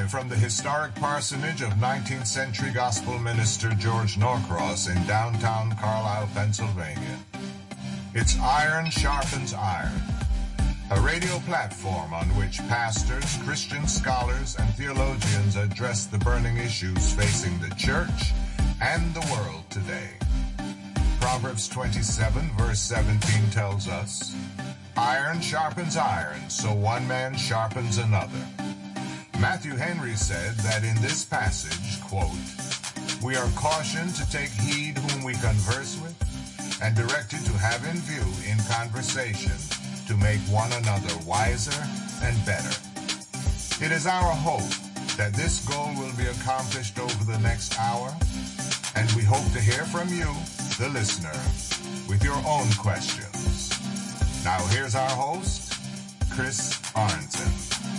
Live from the historic parsonage of 19th century gospel minister George Norcross in downtown Carlisle, Pennsylvania. It's Iron Sharpens Iron, a radio platform on which pastors, Christian scholars, and theologians address the burning issues facing the church and the world today. Proverbs 27, verse 17 tells us, "Iron sharpens iron, so one man sharpens another." Matthew Henry said that in this passage, quote, "We are cautioned to take heed whom we converse with, and directed to have in view in conversation to make one another wiser and better." It is our hope that this goal will be accomplished over the next hour, and we hope to hear from you, the listener, with your own questions. Now here's our host, Chris Arnson.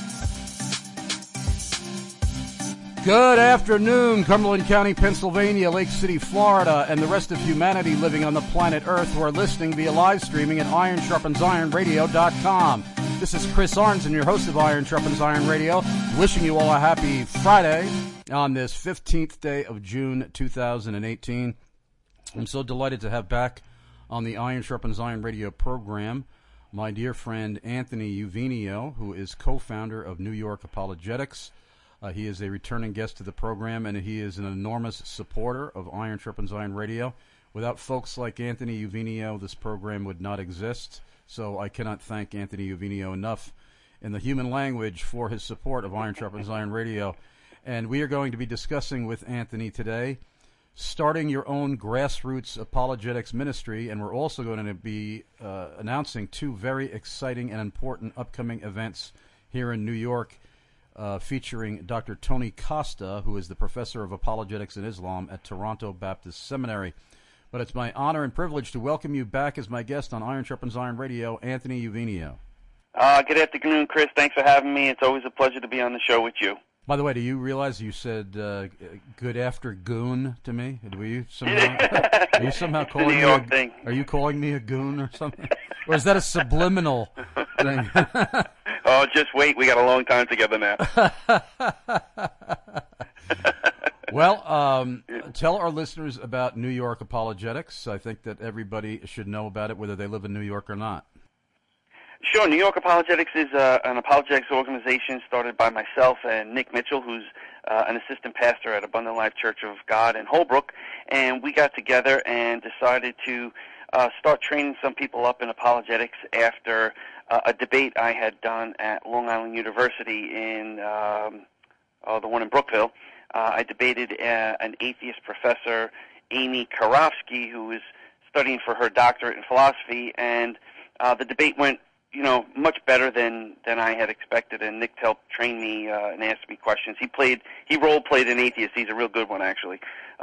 Good afternoon, Cumberland County, Pennsylvania, Lake City, Florida, and the rest of humanity living on the planet Earth who are listening via live streaming at IronSharpensIronRadio.com. This is Chris Arnson, your host of Iron Sharpens Iron Radio, wishing you all a happy Friday on this 15th day of June 2018. I'm so delighted to have back on the Iron Sharpens Iron Radio program my dear friend Anthony Uvenio, who is co-founder of New York Apologetics. He is a returning guest to the program, and he is an enormous supporter of Iron Sharpens Iron Radio. Without folks like Anthony Uvenio, this program would not exist, so I cannot thank Anthony Uvenio enough in the human language for his support of Iron Sharpens Iron Radio. And we are going to be discussing with Anthony today starting your own grassroots apologetics ministry, and we're also going to be announcing two very exciting and important upcoming events here in New York, featuring Dr. Tony Costa, who is the professor of apologetics and Islam at Toronto Baptist Seminary. But it's my honor and privilege to welcome you back as my guest on Iron Sharpens Iron Radio, Anthony Uvenio. Good afternoon, Chris. Thanks for having me. It's always a pleasure to be on the show with you. By the way, do you realize you said "good after goon" to me? Were you somehow? Are you somehow calling me? Are you calling me a goon or something? Or is that a subliminal thing? Oh, just wait. We got a long time together now. Well, tell our listeners about New York Apologetics. I think that everybody should know about it, whether they live in New York or not. Sure. New York Apologetics is an apologetics organization started by myself and Nick Mitchell, who's an assistant pastor at Abundant Life Church of God in Holbrook. And we got together and decided to start training some people up in apologetics after a debate I had done at Long Island University in the one in Brookville. I debated an atheist professor, Amy Karofsky, who is studying for her doctorate in philosophy, and the debate went much better than I had expected, and Nick helped train me and asked me questions. He role-played an atheist. He's a real good one, actually.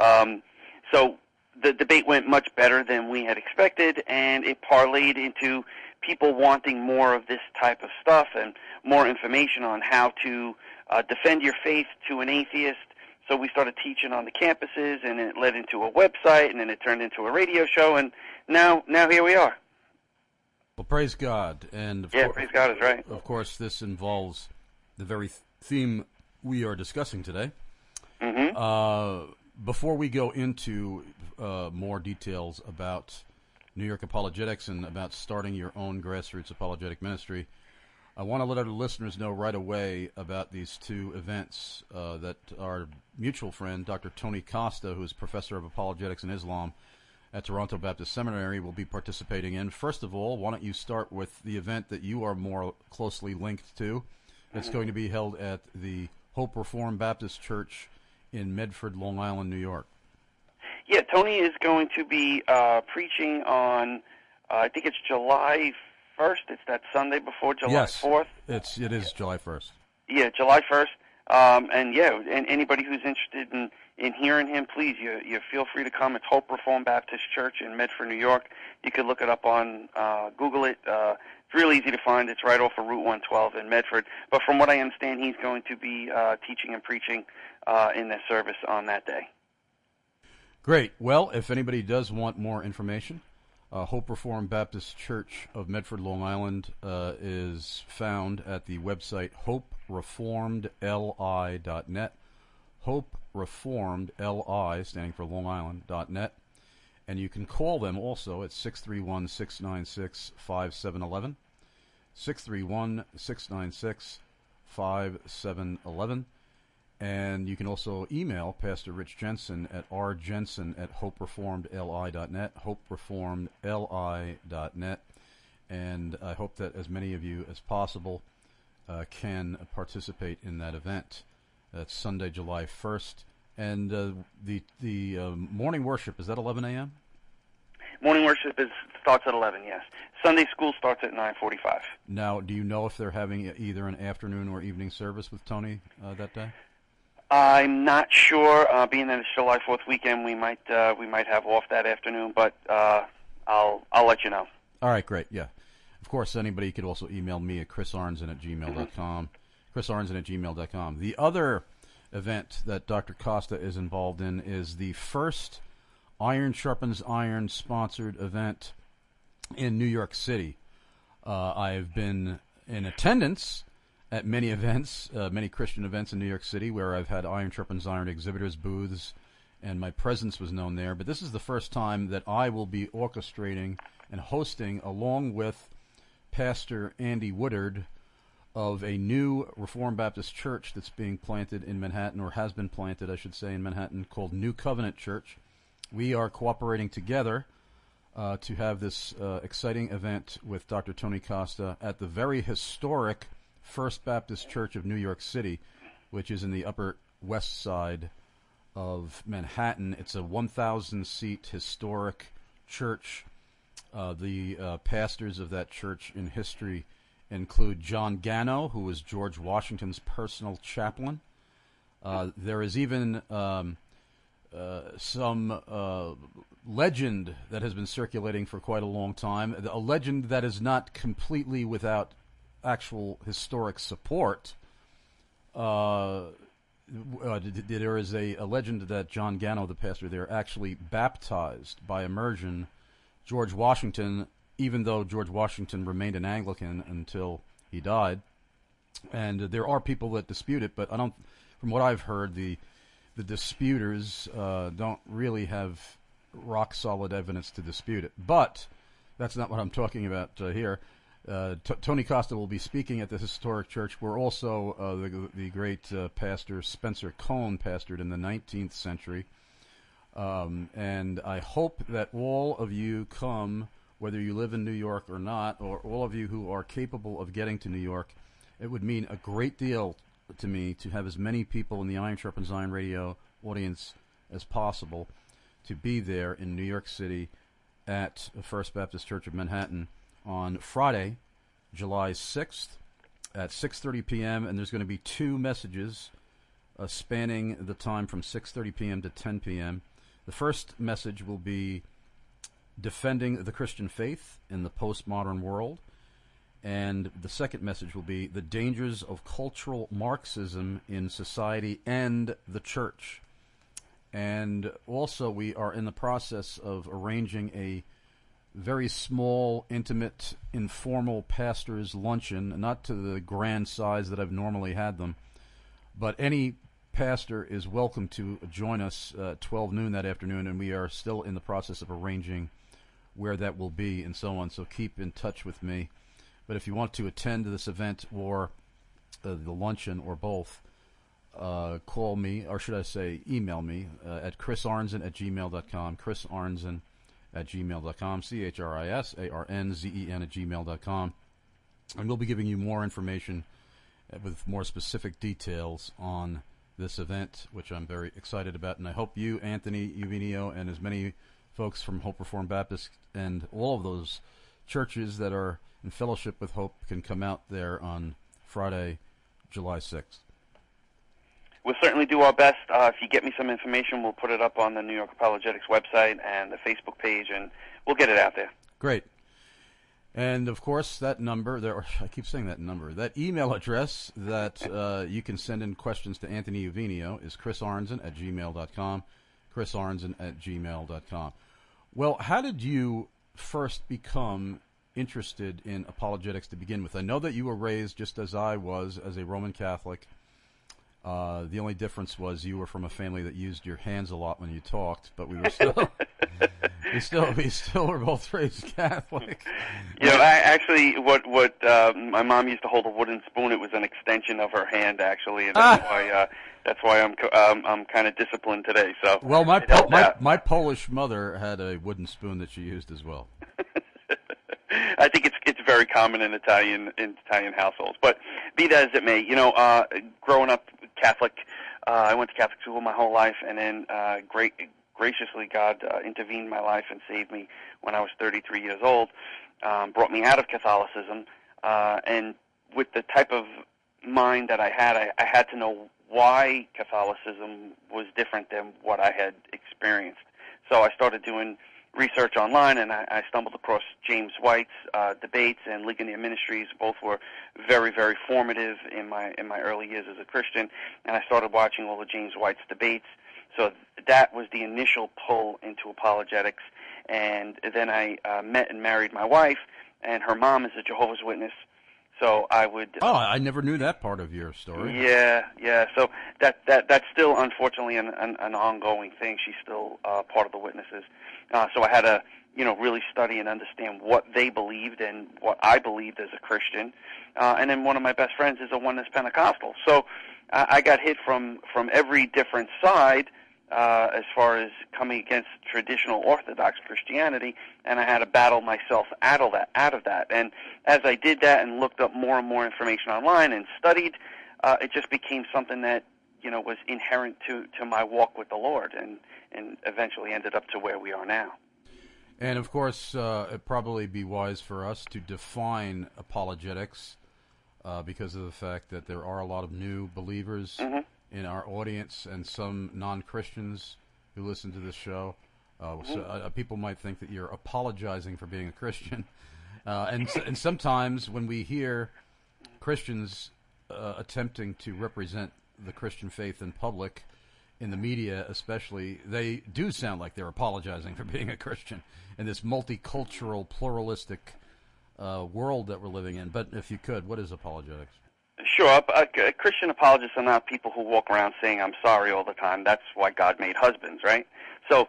So the debate went much better than we had expected, and it parlayed into people wanting more of this type of stuff and more information on how to defend your faith to an atheist. So we started teaching on the campuses, and it led into a website, and then it turned into a radio show, and now here we are. Well, praise God. And praise God is right. Of course, this involves the very theme we are discussing today. Mm-hmm. Before we go into more details about New York Apologetics and about starting your own grassroots apologetic ministry, I want to let our listeners know right away about these two events that our mutual friend, Dr. Tony Costa, who is professor of apologetics and Islam at Toronto Baptist Seminary, will be participating in. First of all, why don't you start with the event that you are more closely linked to? It's going to be held at the Hope Reformed Baptist Church in Medford, Long Island, New York. Yeah, Tony is going to be preaching on, I think it's July 1st. It's that Sunday before July 4th. It is July 1st. Yeah, July 1st. And anybody who's interested in hearing him, please, you feel free to come. It's Hope Reformed Baptist Church in Medford, New York. You could look it up on, Google it. It's real easy to find. It's right off of Route 112 in Medford. But from what I understand, he's going to be teaching and preaching in the service on that day. Great. Well, if anybody does want more information Hope Reformed Baptist Church of Medford, Long Island is found at the website hopereformedli.net. HopeReformedLI, standing for Long Island.net. And you can call them also at 631-696-5711. 631-696-5711. And you can also email Pastor Rich Jensen at rjensen@hopereformedli.net, hopereformedli.net. And I hope that as many of you as possible can participate in that event. That's Sunday, July 1st. And the morning worship, is that 11 a.m.? Morning worship starts at 11, yes. Sunday school starts at 9:45. Now, do you know if they're having either an afternoon or evening service with Tony that day? I'm not sure. Being that it's July 4th weekend, we might have off that afternoon, but I'll let you know. All right, great. Yeah, of course. Anybody could also email me at chrisarnzen@gmail.com. chrisarnzen@gmail.com. The other event that Dr. Costa is involved in is the first Iron Sharpens Iron sponsored event in New York City. I've been in attendance at many events, many Christian events in New York City where I've had Iron Sharpens Iron exhibitors' booths, and my presence was known there. But this is the first time that I will be orchestrating and hosting, along with Pastor Andy Woodard, of a new Reformed Baptist church that's being planted in Manhattan, or has been planted, I should say, in Manhattan, called New Covenant Church. We are cooperating together to have this exciting event with Dr. Tony Costa at the very historic First Baptist Church of New York City, which is in the Upper West Side of Manhattan. It's a 1,000-seat historic church. The pastors of that church in history include John Gano, who was George Washington's personal chaplain. There is even some legend that has been circulating for quite a long time, a legend that is not completely without actual historic support. There is a legend that John Gano, the pastor there, actually baptized by immersion George Washington, even though George Washington remained an Anglican until he died. And there are people that dispute it, but I don't. From what I've heard, the disputers don't really have rock solid evidence to dispute it. But that's not what I'm talking about here. Tony Costa will be speaking at the historic church, where also the great pastor Spencer Cone pastored in the 19th century. And I hope that all of you come, whether you live in New York or not, or all of you who are capable of getting to New York. It would mean a great deal to me to have as many people in the Iron Sharpens Iron radio audience as possible to be there in New York City at the First Baptist Church of Manhattan on Friday, July 6th at 6:30 p.m. And there's going to be two messages spanning the time from 6:30 p.m. to 10 p.m. The first message will be defending the Christian faith in the postmodern world. And the second message will be the dangers of cultural Marxism in society and the church. And also we are in the process of arranging a very small, intimate, informal pastor's luncheon, not to the grand size that I've normally had them, but any pastor is welcome to join us at 12 noon that afternoon, and we are still in the process of arranging where that will be and so on, so keep in touch with me. But if you want to attend this event or the luncheon or both, call me, or should I say email me at chrisarnzen@gmail.com, chrisarnzen@gmail.com, CHRISARNZEN@gmail.com. And we'll be giving you more information with more specific details on this event, which I'm very excited about. And I hope you, Anthony Uvinio, and as many folks from Hope Reformed Baptist and all of those churches that are in fellowship with Hope can come out there on Friday, July 6th. We'll certainly do our best. If you get me some information, we'll put it up on the New York Apologetics website and the Facebook page, and we'll get it out there. Great. And, of course, that number, I keep saying that number, that email address that you can send in questions to Anthony Uvinio is chrisarnzen@gmail.com, chrisarnzen@gmail.com. Well, how did you first become interested in apologetics to begin with? I know that you were raised just as I was, as a Roman Catholic. The only difference was you were from a family that used your hands a lot when you talked, but we were still we still were both raised Catholic. My mom used to hold a wooden spoon. It was an extension of her hand, actually, and that's why I'm kind of disciplined today. So well, my Polish mother had a wooden spoon that she used as well. I think it's very common in Italian households. But be that as it may, growing up Catholic, I went to Catholic school my whole life, and then graciously God intervened in my life and saved me when I was 33 years old, brought me out of Catholicism, and with the type of mind that I had to know why Catholicism was different than what I had experienced. So I started doing research online, and I stumbled across James White's debates and Ligonier Ministries. Both were very, very formative in my early years as a Christian, and I started watching all of James White's debates. So that was the initial pull into apologetics, and then I met and married my wife, and her mom is a Jehovah's Witness. So I would. Oh, I never knew that part of your story. Yeah. So that's still unfortunately an ongoing thing. She's still part of the witnesses. So I had to, really study and understand what they believed and what I believed as a Christian. And then one of my best friends is a Oneness Pentecostal. So I got hit from every different side as far as coming against traditional Orthodox Christianity, and I had to battle myself out of that. And as I did that and looked up more and more information online and studied, it just became something that was inherent to my walk with the Lord, and eventually ended up to where we are now. And of course, it'd probably be wise for us to define apologetics, because of the fact that there are a lot of new believers in our audience and some non-Christians who listen to this show. So, people might think that you're apologizing for being a Christian. And sometimes when we hear Christians attempting to represent the Christian faith in public, in the media especially, they do sound like they're apologizing for being a Christian in this multicultural, pluralistic world that we're living in. But if you could, what is apologetics? Sure. Christian apologists are not people who walk around saying, I'm sorry all the time. That's why God made husbands, right? So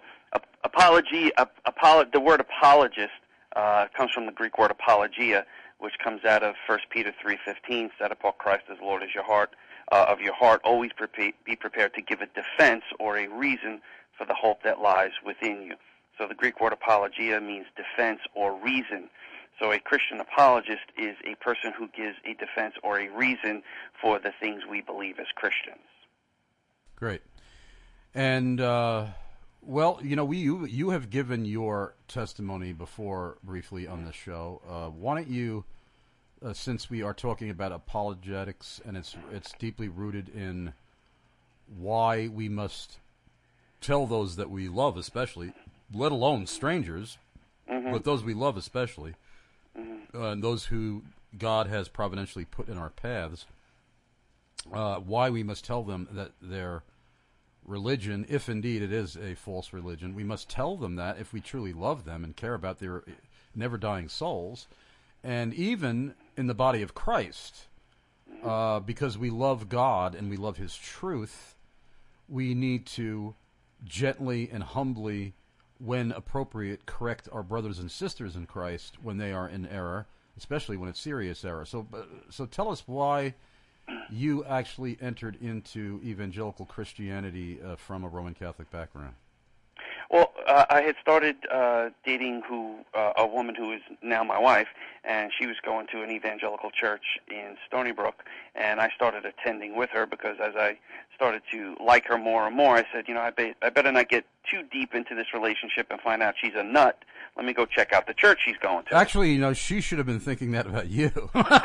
the word apologist comes from the Greek word apologia, which comes out of 1 Peter 3:15, set apart Christ as Lord as your heart, always be prepared to give a defense or a reason for the hope that lies within you. So the Greek word apologia means defense or reason. So a Christian apologist is a person who gives a defense or a reason for the things we believe as Christians. Great. And, well, you have given your testimony before briefly on this show. Why don't you, since we are talking about apologetics and it's deeply rooted in why we must tell those that we love especially, let alone strangers, but those we love especially, and those who God has providentially put in our paths, why we must tell them that their religion, if indeed it is a false religion, we must tell them that if we truly love them and care about their never-dying souls, and even in the body of Christ, because we love God and we love His truth, we need to gently and humbly, when appropriate, correct our brothers and sisters in Christ when they are in error, especially when it's serious error. So tell us why you actually entered into evangelical Christianity from a Roman Catholic background. Well, I had started dating a woman who is now my wife, and she was going to an evangelical church in Stony Brook, and I started attending with her because as I started to like her more and more, I said, I better not get too deep into this relationship and find out she's a nut. Let me go check out the church she's going to. Actually, she should have been thinking that about you.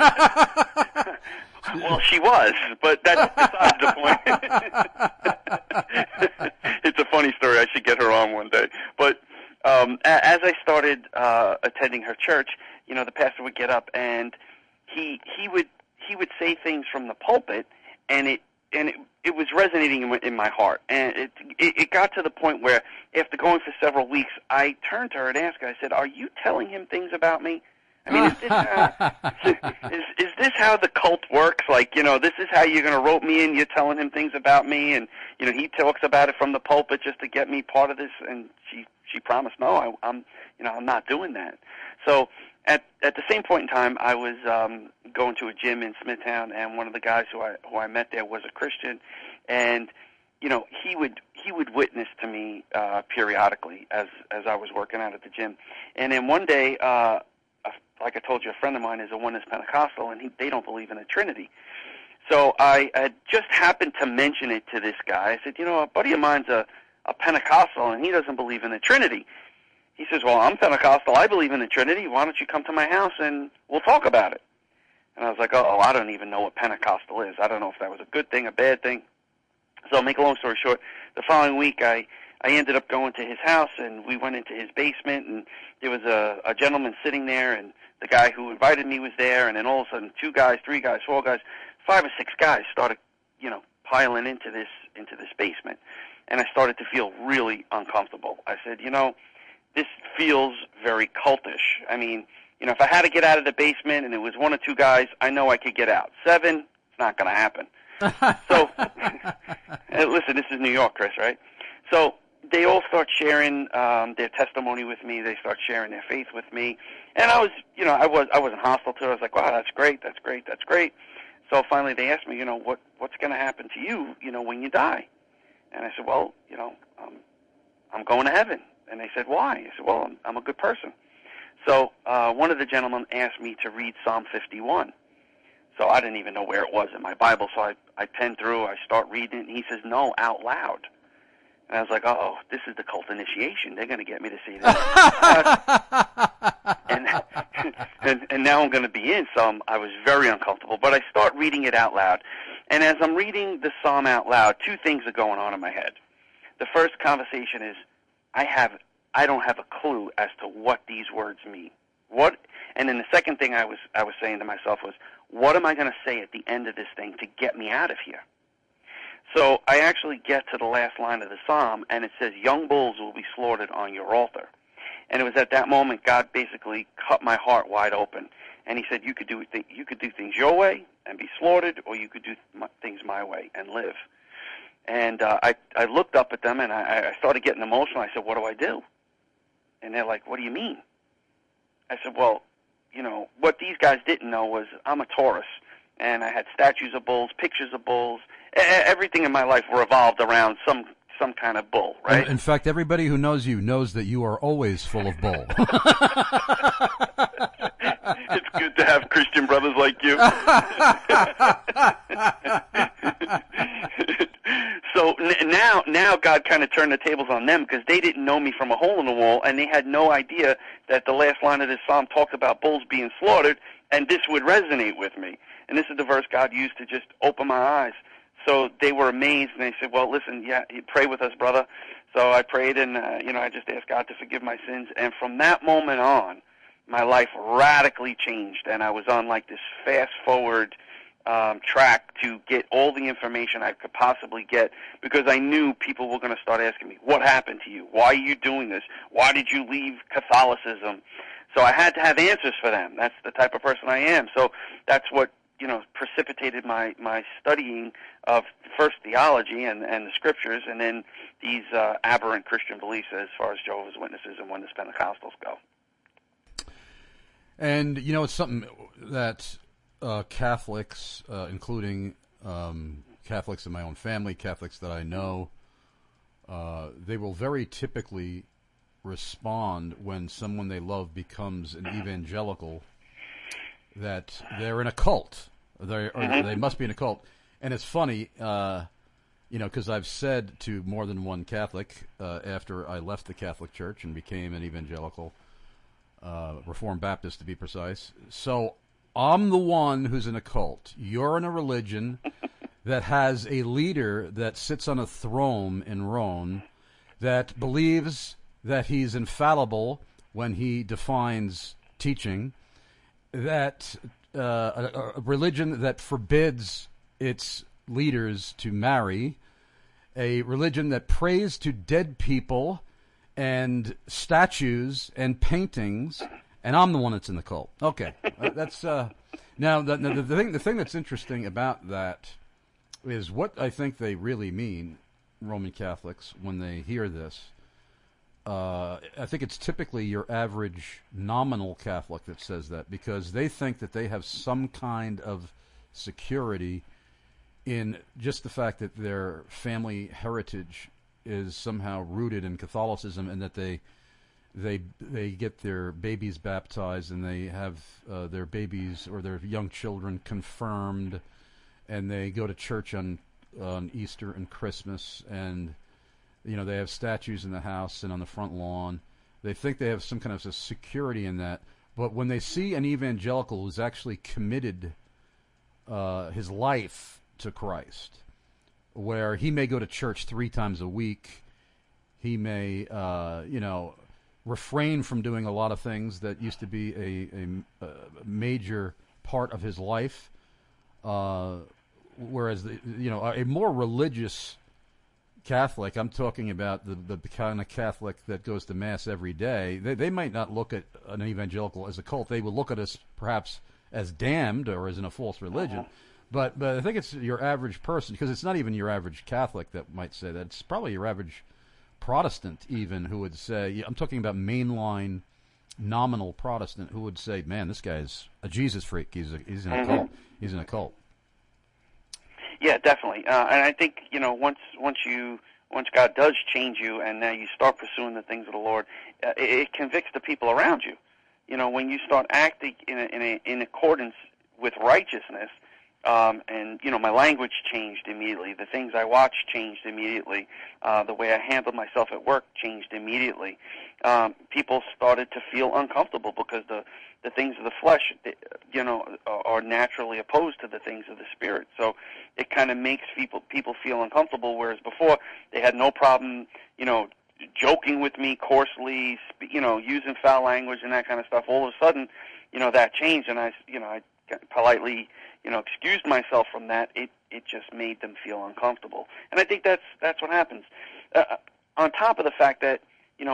Well, she was, but that's besides the point. It's a funny story. I should get her on one day. But as I started attending her church, the pastor would get up and he would say things from the pulpit, and it it was resonating in my heart, and it got to the point where after going for several weeks, I turned to her and asked her. I said, "Are you telling him things about me? I mean, is this how the cult works? Like, this is how you're going to rope me in? You're telling him things about me, and he talks about it from the pulpit just to get me part of this." And she promised, "No, I'm not doing that." So at the same point in time, I was going to a gym in Smithtown, and one of the guys who I met there was a Christian, and he would witness to me periodically as I was working out at the gym. And then one day, like I told you, a friend of mine is a Oneness Pentecostal, and they don't believe in the Trinity. So I had just happened to mention it to this guy. I said, a buddy of mine's a Pentecostal, and he doesn't believe in the Trinity. He says, "Well, I'm Pentecostal. I believe in the Trinity. Why don't you come to my house and we'll talk about it?" And I was like, "Oh, I don't even know what Pentecostal is. I don't know if that was a good thing, a bad thing." So make a long story short, the following week I ended up going to his house, and we went into his basement, and there was a gentleman sitting there, and the guy who invited me was there, and then all of a sudden 2 guys, 3 guys, 4 guys, 5 or 6 guys started, piling into this basement. And I started to feel really uncomfortable. I said, this feels very cultish. I mean, if I had to get out of the basement and it was 1 or 2 guys, I know I could get out. 7, it's not going to happen. So, listen, this is New York, Chris, right? So they all start sharing their testimony with me. They start sharing their faith with me. And I was, I wasn't hostile to it. I was like, "Wow, that's great, that's great, that's great." So finally they asked me, what's going to happen to you, when you die? And I said, "Well, I'm going to heaven." And they said, "Why?" I said, "Well, I'm a good person." So one of the gentlemen asked me to read Psalm 51. So I didn't even know where it was in my Bible. So I penned through, I start reading it, and he says, "No, out loud." And I was like, "Oh, this is the cult initiation. They're going to get me to say this." and now I'm going to be in. So I was very uncomfortable. But I start reading it out loud. And as I'm reading the psalm out loud, 2 things are going on in my head. The first conversation is, I don't have a clue as to what these words mean. And then the second thing I was saying to myself was, what am I going to say at the end of this thing to get me out of here? So I actually get to the last line of the psalm, and it says, "Young bulls will be slaughtered on your altar." And it was at that moment God basically cut my heart wide open, and He said, "You could do things your way and be slaughtered, or you could do things my way and live." And I looked up at them, and I started getting emotional. I said, "What do I do?" And they're like, "What do you mean?" I said, "Well, what these guys didn't know was I'm a Taurus, and I had statues of bulls, pictures of bulls. Everything in my life revolved around some kind of bull, right?" In fact, everybody who knows you knows that you are always full of bull. It's good to have Christian brothers like you. So now God kind of turned the tables on them, because they didn't know me from a hole in the wall, and they had no idea that the last line of this psalm talked about bulls being slaughtered, and this would resonate with me. And this is the verse God used to just open my eyes. So they were amazed, and they said, "Well, listen, you pray with us, brother." So I prayed, and I just asked God to forgive my sins. And from that moment on, my life radically changed, and I was on like this fast-forward track to get all the information I could possibly get, because I knew people were going to start asking me, "What happened to you? Why are you doing this? Why did you leave Catholicism?" So I had to have answers for them. That's the type of person I am. So that's what precipitated my studying of first theology and the scriptures, and then these aberrant Christian beliefs as far as Jehovah's Witnesses and Oneness Pentecostals go. And it's something that Catholics, including Catholics in my own family, Catholics that I know, they will very typically respond when someone they love becomes an evangelical, that they're in a cult. They must be in a cult. And it's funny, because I've said to more than one Catholic after I left the Catholic Church and became an evangelical, Reformed Baptist to be precise. So I'm the one who's in a cult. You're in a religion that has a leader that sits on a throne in Rome that believes that he's infallible when he defines teaching, that a religion that forbids its leaders to marry a religion that prays to dead people and statues and paintings, and I'm the one that's in the cult. Okay, that's now the thing that's interesting about that is what I think they really mean, Roman Catholics, when they hear this. I think it's typically your average nominal Catholic that says that, because they think that they have some kind of security in just the fact that their family heritage is somehow rooted in Catholicism, and that they get their babies baptized, and they have their babies or their young children confirmed, and they go to church on Easter and Christmas, and they have statues in the house and on the front lawn. They think they have some kind of a security in that, but when they see an evangelical who's actually committed his life to Christ, where he may go to church 3 times a week, he may, refrain from doing a lot of things that used to be a major part of his life, whereas a more religious Catholic, I'm talking about the kind of Catholic that goes to Mass every day, they might not look at an evangelical as a cult. They will look at us perhaps as damned or as in a false religion. But I think it's your average person, because it's not even your average Catholic that might say that. It's probably your average Protestant even who would say, I'm talking about mainline nominal Protestant, who would say, man, this guy's a Jesus freak. He's in a cult. He's in a cult. Yeah, definitely. And I think, once God does change you and now you start pursuing the things of the Lord, it convicts the people around you. When you start acting in accordance with righteousness, and my language changed immediately. The things I watched changed immediately. The way I handled myself at work changed immediately. People started to feel uncomfortable because the things of the flesh, are naturally opposed to the things of the Spirit. So it kind of makes people feel uncomfortable. Whereas before they had no problem, joking with me coarsely, using foul language and that kind of stuff. All of a sudden, that changed, and I politely, excused myself from that. It just made them feel uncomfortable, and I think that's what happens. On top of the fact that, in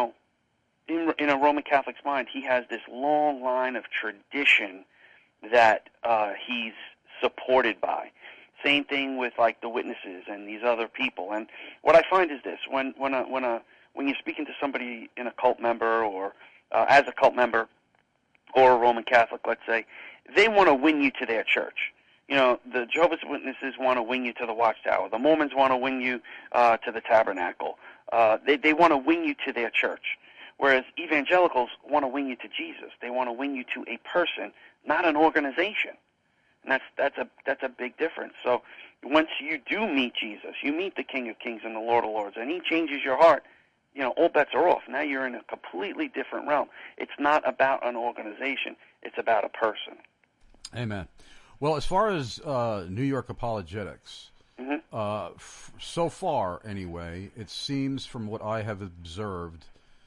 a Roman Catholic's mind, he has this long line of tradition that he's supported by. Same thing with like the witnesses and these other people. And what I find is this: when you're speaking to somebody in a cult member or as a cult member or a Roman Catholic, let's say, they want to win you to their church. The Jehovah's Witnesses want to win you to the Watchtower. The Mormons want to win you to the Tabernacle. They want to win you to their church. Whereas evangelicals want to win you to Jesus. They want to win you to a person, not an organization. And that's a big difference. So once you do meet Jesus, you meet the King of Kings and the Lord of Lords, and he changes your heart, all bets are off. Now you're in a completely different realm. It's not about an organization. It's about a person. Amen. Well, as far as New York apologetics, so far anyway, it seems from what I have observed,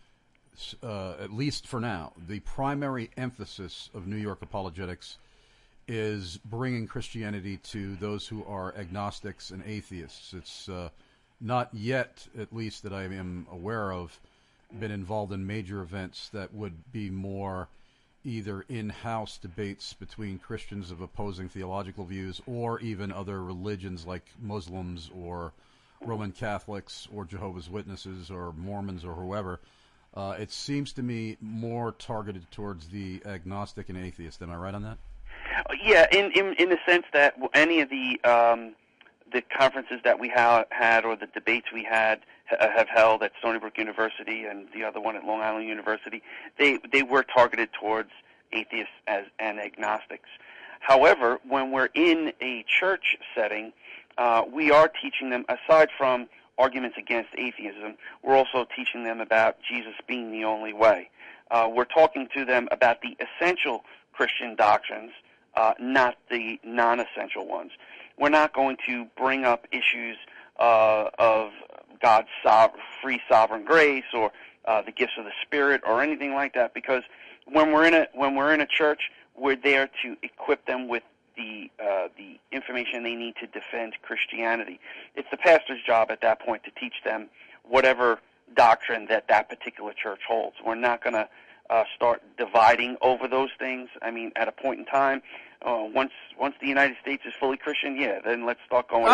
at least for now, the primary emphasis of New York apologetics is bringing Christianity to those who are agnostics and atheists. It's not yet, at least that I am aware of, been involved in major events that would be more either in-house debates between Christians of opposing theological views or even other religions like Muslims or Roman Catholics or Jehovah's Witnesses or Mormons or whoever. It seems to me more targeted towards the agnostic and atheist. Am I right on that? Yeah, in the sense that any of the conferences that we had or the debates we have held at Stony Brook University and the other one at Long Island University, they were targeted towards atheists and agnostics. However, when we're in a church setting, we are teaching them, aside from arguments against atheism, we're also teaching them about Jesus being the only way. We're talking to them about the essential Christian doctrines, not the non-essential ones. We're not going to bring up issues of God's free sovereign grace or the gifts of the Spirit or anything like that, because when we're in a church, we're there to equip them with the information they need to defend Christianity. It's the pastor's job at that point to teach them whatever doctrine that particular church holds. We're not going to start dividing over those things. I mean, at a point in time, once the United States is fully Christian, then let's start going.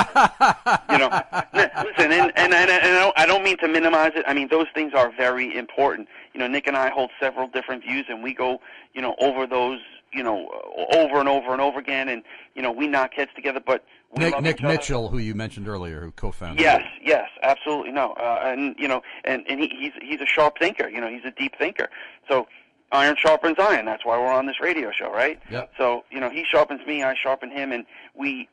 Listen, and I don't mean to minimize it. I mean, those things are very important. Nick and I hold several different views, and we go, over those, over and over and over again, and we knock heads together. But Nick Mitchell, who you mentioned earlier, who co-founded. Yes, absolutely, no, and he's a sharp thinker. He's a deep thinker. So iron sharpens iron. That's why we're on this radio show, right? Yep. So he sharpens me, I sharpen him, and we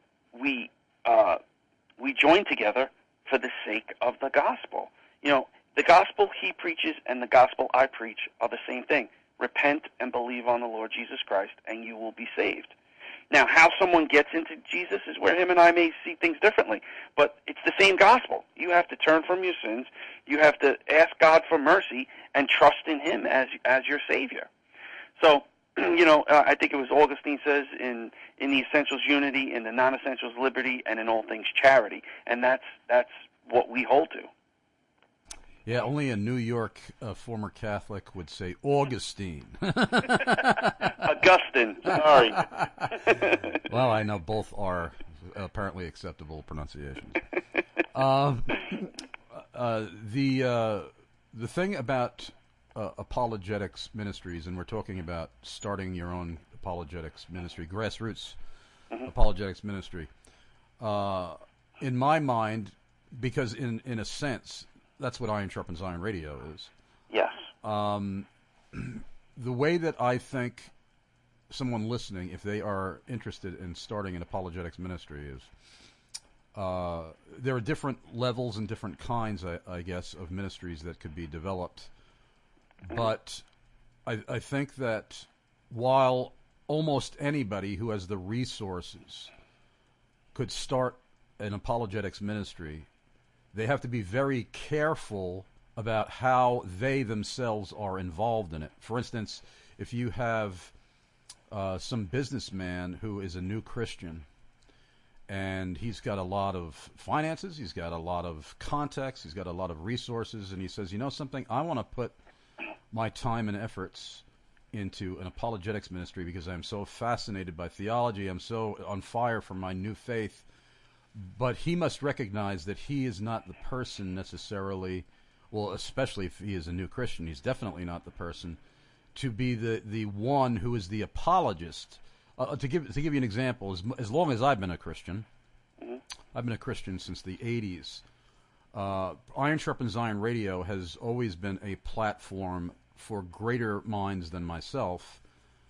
join together for the sake of the gospel. The gospel he preaches and the gospel I preach are the same thing. Repent and believe on the Lord Jesus Christ, and you will be saved. Now, how someone gets into Jesus is where him and I may see things differently, but it's the same gospel. You have to turn from your sins. You have to ask God for mercy and trust in him as your Savior. So, I think it was Augustine says in the essentials unity, in the non-essentials liberty, and in all things charity, and that's what we hold to. Yeah, only a New York former Catholic would say Augustine. Augustine, sorry. Well, I know both are apparently acceptable pronunciations. The thing about apologetics ministries, and we're talking about starting your own apologetics ministry, grassroots apologetics ministry, in my mind, because in a sense, that's what Iron Sharpens Iron Radio is. Yes. The way that I think someone listening, if they are interested in starting an apologetics ministry, is there are different levels and different kinds, I guess, of ministries that could be developed. But I think that while almost anybody who has the resources could start an apologetics ministry, they have to be very careful about how they themselves are involved in it. For instance, if you have some businessman who is a new Christian and he's got a lot of finances, he's got a lot of contacts, he's got a lot of resources, and he says, something, I want to put my time and efforts into an apologetics ministry because I'm so fascinated by theology, I'm so on fire for my new faith. But he must recognize that he is not the person necessarily, well, especially if he is a new Christian, he's definitely not the person to be the one who is the apologist. To give you an example, as long as I've been a Christian, I've been a Christian since the 80s, Iron Sharpens Iron Radio has always been a platform for greater minds than myself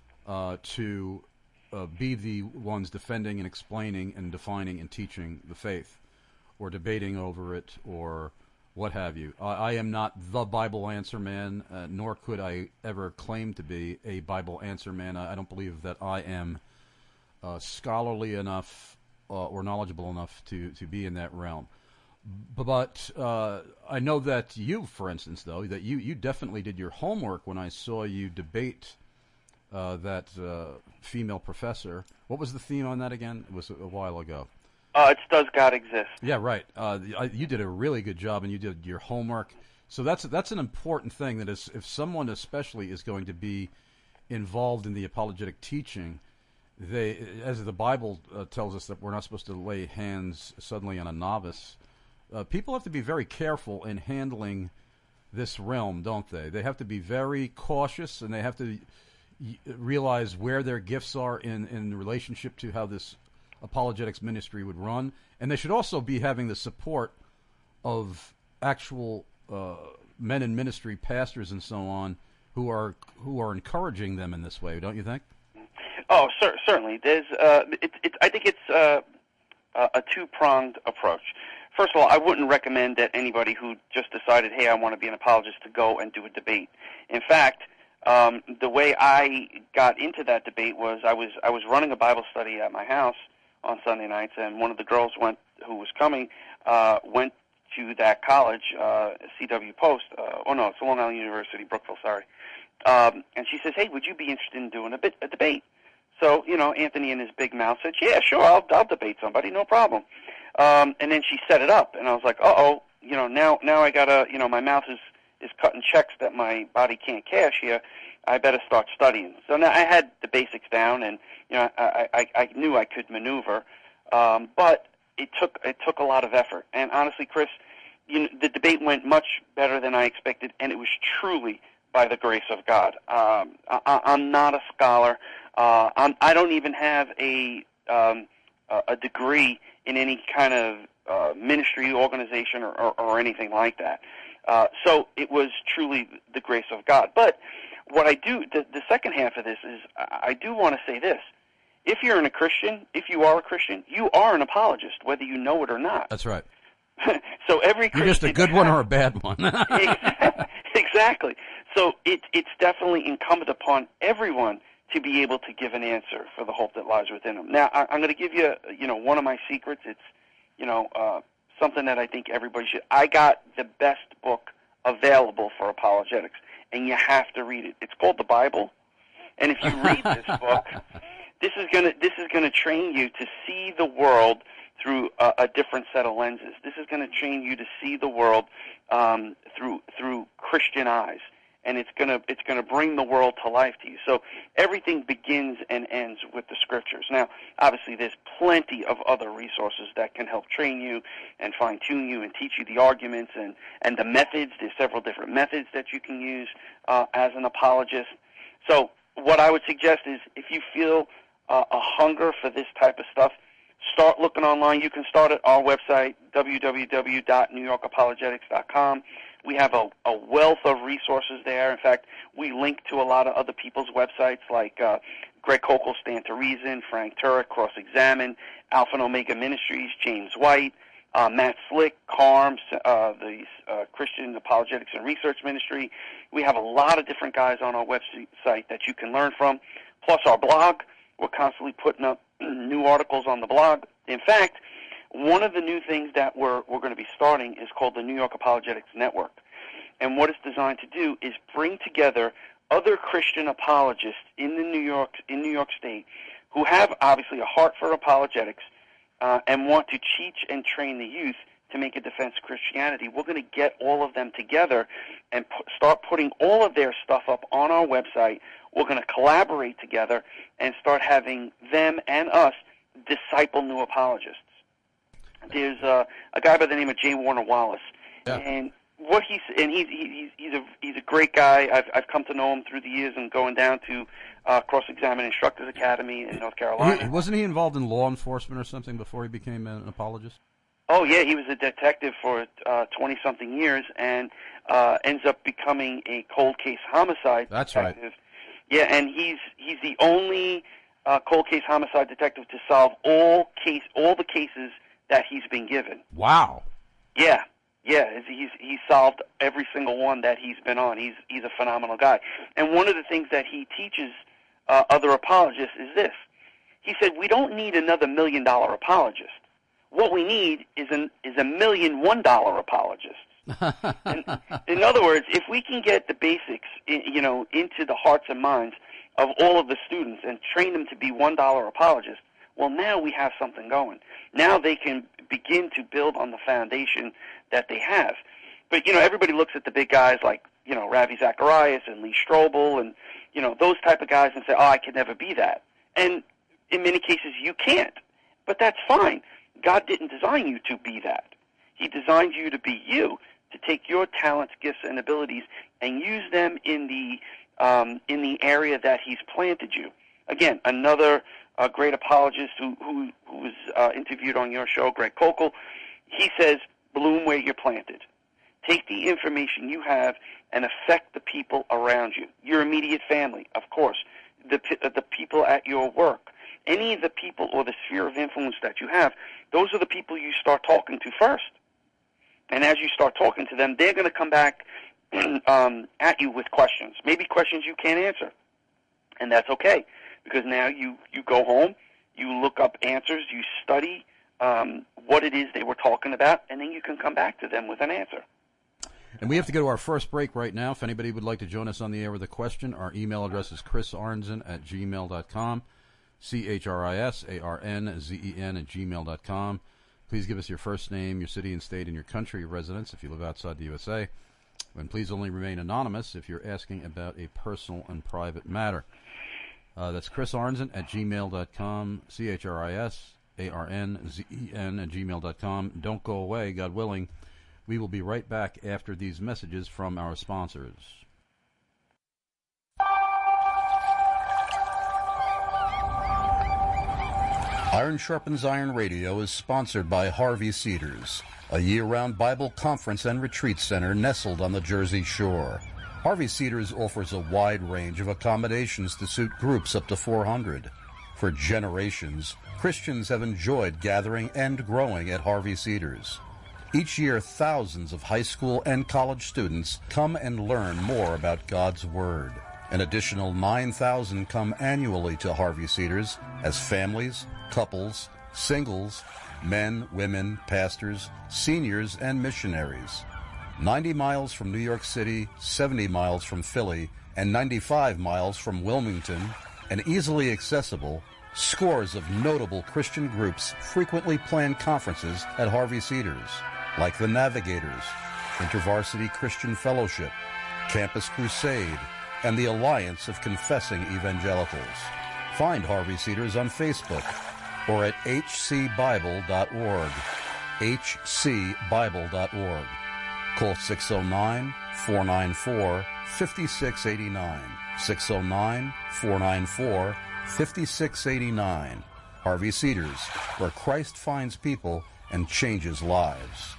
to be the ones defending and explaining and defining and teaching the faith, or debating over it, or what have you. I am not the Bible answer man, nor could I ever claim to be a Bible answer man. I don't believe that I am scholarly enough or knowledgeable enough to be in that realm. But I know that you, for instance, though, that you definitely did your homework when I saw you debate that female professor. What was the theme on that again? It was a while ago. It's Does God Exist? Yeah, right. You did a really good job, and you did your homework. So that's an important thing, that is, if someone especially is going to be involved in the apologetic teaching, as the Bible tells us that we're not supposed to lay hands suddenly on a novice, people have to be very careful in handling this realm, don't they? They have to be very cautious, and they have to realize where their gifts are in relationship to how this apologetics ministry would run, and they should also be having the support of actual men in ministry, pastors, and so on, who are encouraging them in this way. Don't you think? Oh, certainly. There's I think it's a two-pronged approach. First of all, I wouldn't recommend that anybody who just decided, hey, I want to be an apologist, to go and do a debate. In fact, the way I got into that debate was I was running a Bible study at my house on Sunday nights, and one of the girls who was coming went to that college, CW Post. It's Long Island University, Brookville. Sorry. And she says, "Hey, would you be interested in doing a debate?" So, Anthony in his big mouth said, yeah, sure, I'll debate somebody, no problem. And then she set it up, and I was like, uh-oh, now I gotta, my mouth is cutting checks that my body can't cash here. I better start studying. So now I had the basics down, and, I knew I could maneuver, but it took a lot of effort. And honestly, Chris, the debate went much better than I expected, and it was truly by the grace of God. I'm not a scholar. I don't even have a degree in any kind of ministry, organization, or anything like that. So it was truly the grace of God. But what I do, the second half of this is, I do want to say this. If you are a Christian, you are an apologist, whether you know it or not. That's right. So every Christian, you're just a good one or a bad one. Exactly. So it's definitely incumbent upon everyone to be able to give an answer for the hope that lies within them. Now, I'm going to give you, one of my secrets. It's, something that I think everybody should. I got the best book available for apologetics, and you have to read it. It's called the Bible, and if you read this book, this is gonna train you to see the world through a different set of lenses. This is going to train you to see the world through Christian eyes, and it's gonna bring the world to life to you. So everything begins and ends with the Scriptures. Now, obviously, there's plenty of other resources that can help train you and fine-tune you and teach you the arguments and the methods. There's several different methods that you can use as an apologist. So what I would suggest is, if you feel a hunger for this type of stuff, start looking online. You can start at our website, www.newyorkapologetics.com. We have a wealth of resources there. In fact, we link to a lot of other people's websites like Greg Kokel, Stand to Reason, Frank Turek, Cross-Examine, Alpha and Omega Ministries, James White, Matt Slick, CARMS, the Christian Apologetics and Research Ministry. We have a lot of different guys on our website that you can learn from, plus our blog. We're constantly putting up new articles on the blog. In fact, one of the new things that we're going to be starting is called the New York Apologetics Network. And what it's designed to do is bring together other Christian apologists in New York State who have obviously a heart for apologetics and want to teach and train the youth to make a defense of Christianity. We're going to get all of them together and start putting all of their stuff up on our website. We're going to collaborate together and start having them and us disciple new apologists. There's a guy by the name of J. Warner Wallace, and he's a great guy. I've come to know him through the years and going down to Cross-Examine Instructors Academy in North Carolina. Wasn't he involved in law enforcement or something before he became an apologist? Oh, yeah, he was a detective for 20-something years and ends up becoming a cold case homicide detective. Right. Yeah, and he's the only cold case homicide detective to solve all the cases that he's been given. Wow. Yeah, he's solved every single one that he's been on. He's a phenomenal guy. And one of the things that he teaches other apologists is this. He said, we don't need another $1 million apologist. What we need is a $1 million $1 apologist. In other words, if we can get the basics, into the hearts and minds of all of the students and train them to be $1 apologists, well, now we have something going. Now they can begin to build on the foundation that they have. But, everybody looks at the big guys like, Ravi Zacharias and Lee Strobel and, those type of guys and say, oh, I could never be that. And in many cases, you can't. But that's fine. God didn't design you to be that. He designed you to be you, to take your talents, gifts, and abilities and use them in the area that He's planted you. Again, another great apologist who was interviewed on your show, Greg Kokel, he says, bloom where you're planted. Take the information you have and affect the people around you, your immediate family, of course, the people at your work, any of the people or the sphere of influence that you have. Those are the people you start talking to first. And as you start talking to them, they're going to come back at you with questions, maybe questions you can't answer. And that's okay, because now you go home, you look up answers, you study what it is they were talking about, and then you can come back to them with an answer. And we have to go to our first break right now. If anybody would like to join us on the air with a question, our email address is chrisarnzen@gmail.com. ChrisArnzen@gmail.com. Please give us your first name, your city and state, and your country of residence if you live outside the USA. And please only remain anonymous if you're asking about a personal and private matter. That's ChrisArnzen@gmail.com, ChrisArnzen@gmail.com. Don't go away, God willing. We will be right back after these messages from our sponsors. Iron Sharpens Iron Radio is sponsored by Harvey Cedars, a year-round Bible conference and retreat center nestled on the Jersey Shore. Harvey Cedars offers a wide range of accommodations to suit groups up to 400. For generations, Christians have enjoyed gathering and growing at Harvey Cedars. Each year, thousands of high school and college students come and learn more about God's Word. An additional 9,000 come annually to Harvey Cedars as families, couples, singles, men, women, pastors, seniors, and missionaries. 90 miles from New York City, 70 miles from Philly, and 95 miles from Wilmington, and easily accessible, scores of notable Christian groups frequently plan conferences at Harvey Cedars, like the Navigators, InterVarsity Christian Fellowship, Campus Crusade, and the Alliance of Confessing Evangelicals. Find Harvey Cedars on Facebook or at hcbible.org, hcbible.org. Call 609-494-5689, 609-494-5689. Harvey Cedars, where Christ finds people and changes lives.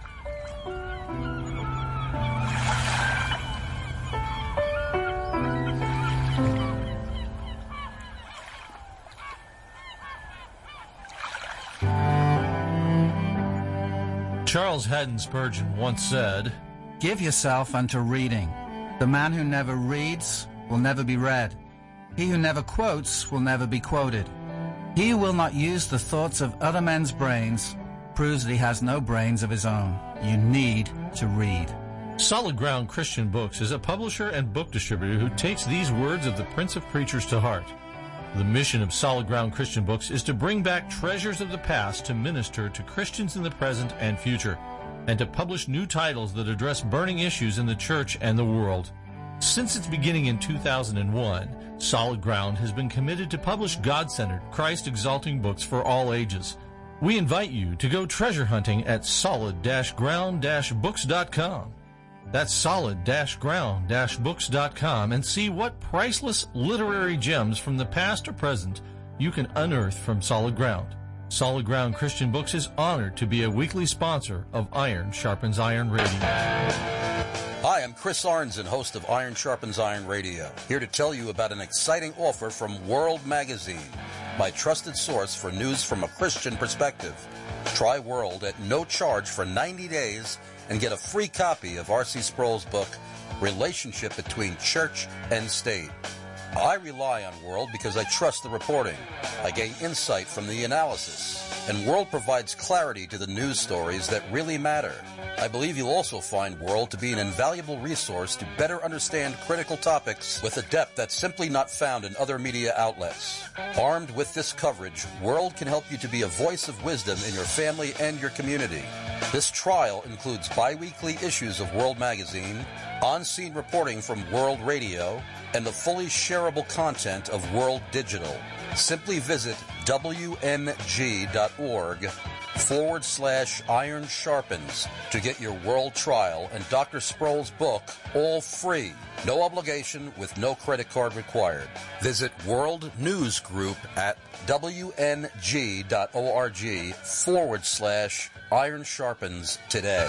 Charles Haddon Spurgeon once said, "Give yourself unto reading. The man who never reads will never be read. He who never quotes will never be quoted. He who will not use the thoughts of other men's brains proves that he has no brains of his own. You need to read." Solid Ground Christian Books is a publisher and book distributor who takes these words of the Prince of Preachers to heart. The mission of Solid Ground Christian Books is to bring back treasures of the past to minister to Christians in the present and future, and to publish new titles that address burning issues in the church and the world. Since its beginning in 2001, Solid Ground has been committed to publish God-centered, Christ-exalting books for all ages. We invite you to go treasure hunting at solid-ground-books.com. That's solid-ground-books.com, and see what priceless literary gems from the past or present you can unearth from Solid Ground. Solid Ground Christian Books is honored to be a weekly sponsor of Iron Sharpens Iron Radio. Hi, I'm Chris Arnzen, host of Iron Sharpens Iron Radio, here to tell you about an exciting offer from World Magazine, my trusted source for news from a Christian perspective. Try World at no charge for 90 days and get a free copy of R.C. Sproul's book, Relationship Between Church and State. I rely on World because I trust the reporting. I gain insight from the analysis, and World provides clarity to the news stories that really matter. I believe you'll also find World to be an invaluable resource to better understand critical topics with a depth that's simply not found in other media outlets. Armed with this coverage, World can help you to be a voice of wisdom in your family and your community. This trial includes bi-weekly issues of World Magazine, on-scene reporting from World Radio, and the fully shareable content of World Digital. Simply visit WMG.org/Iron Sharpens to get your World trial and Dr. Sproul's book all free. No obligation with no credit card required. Visit World News Group at WNG.org/Iron Sharpens today.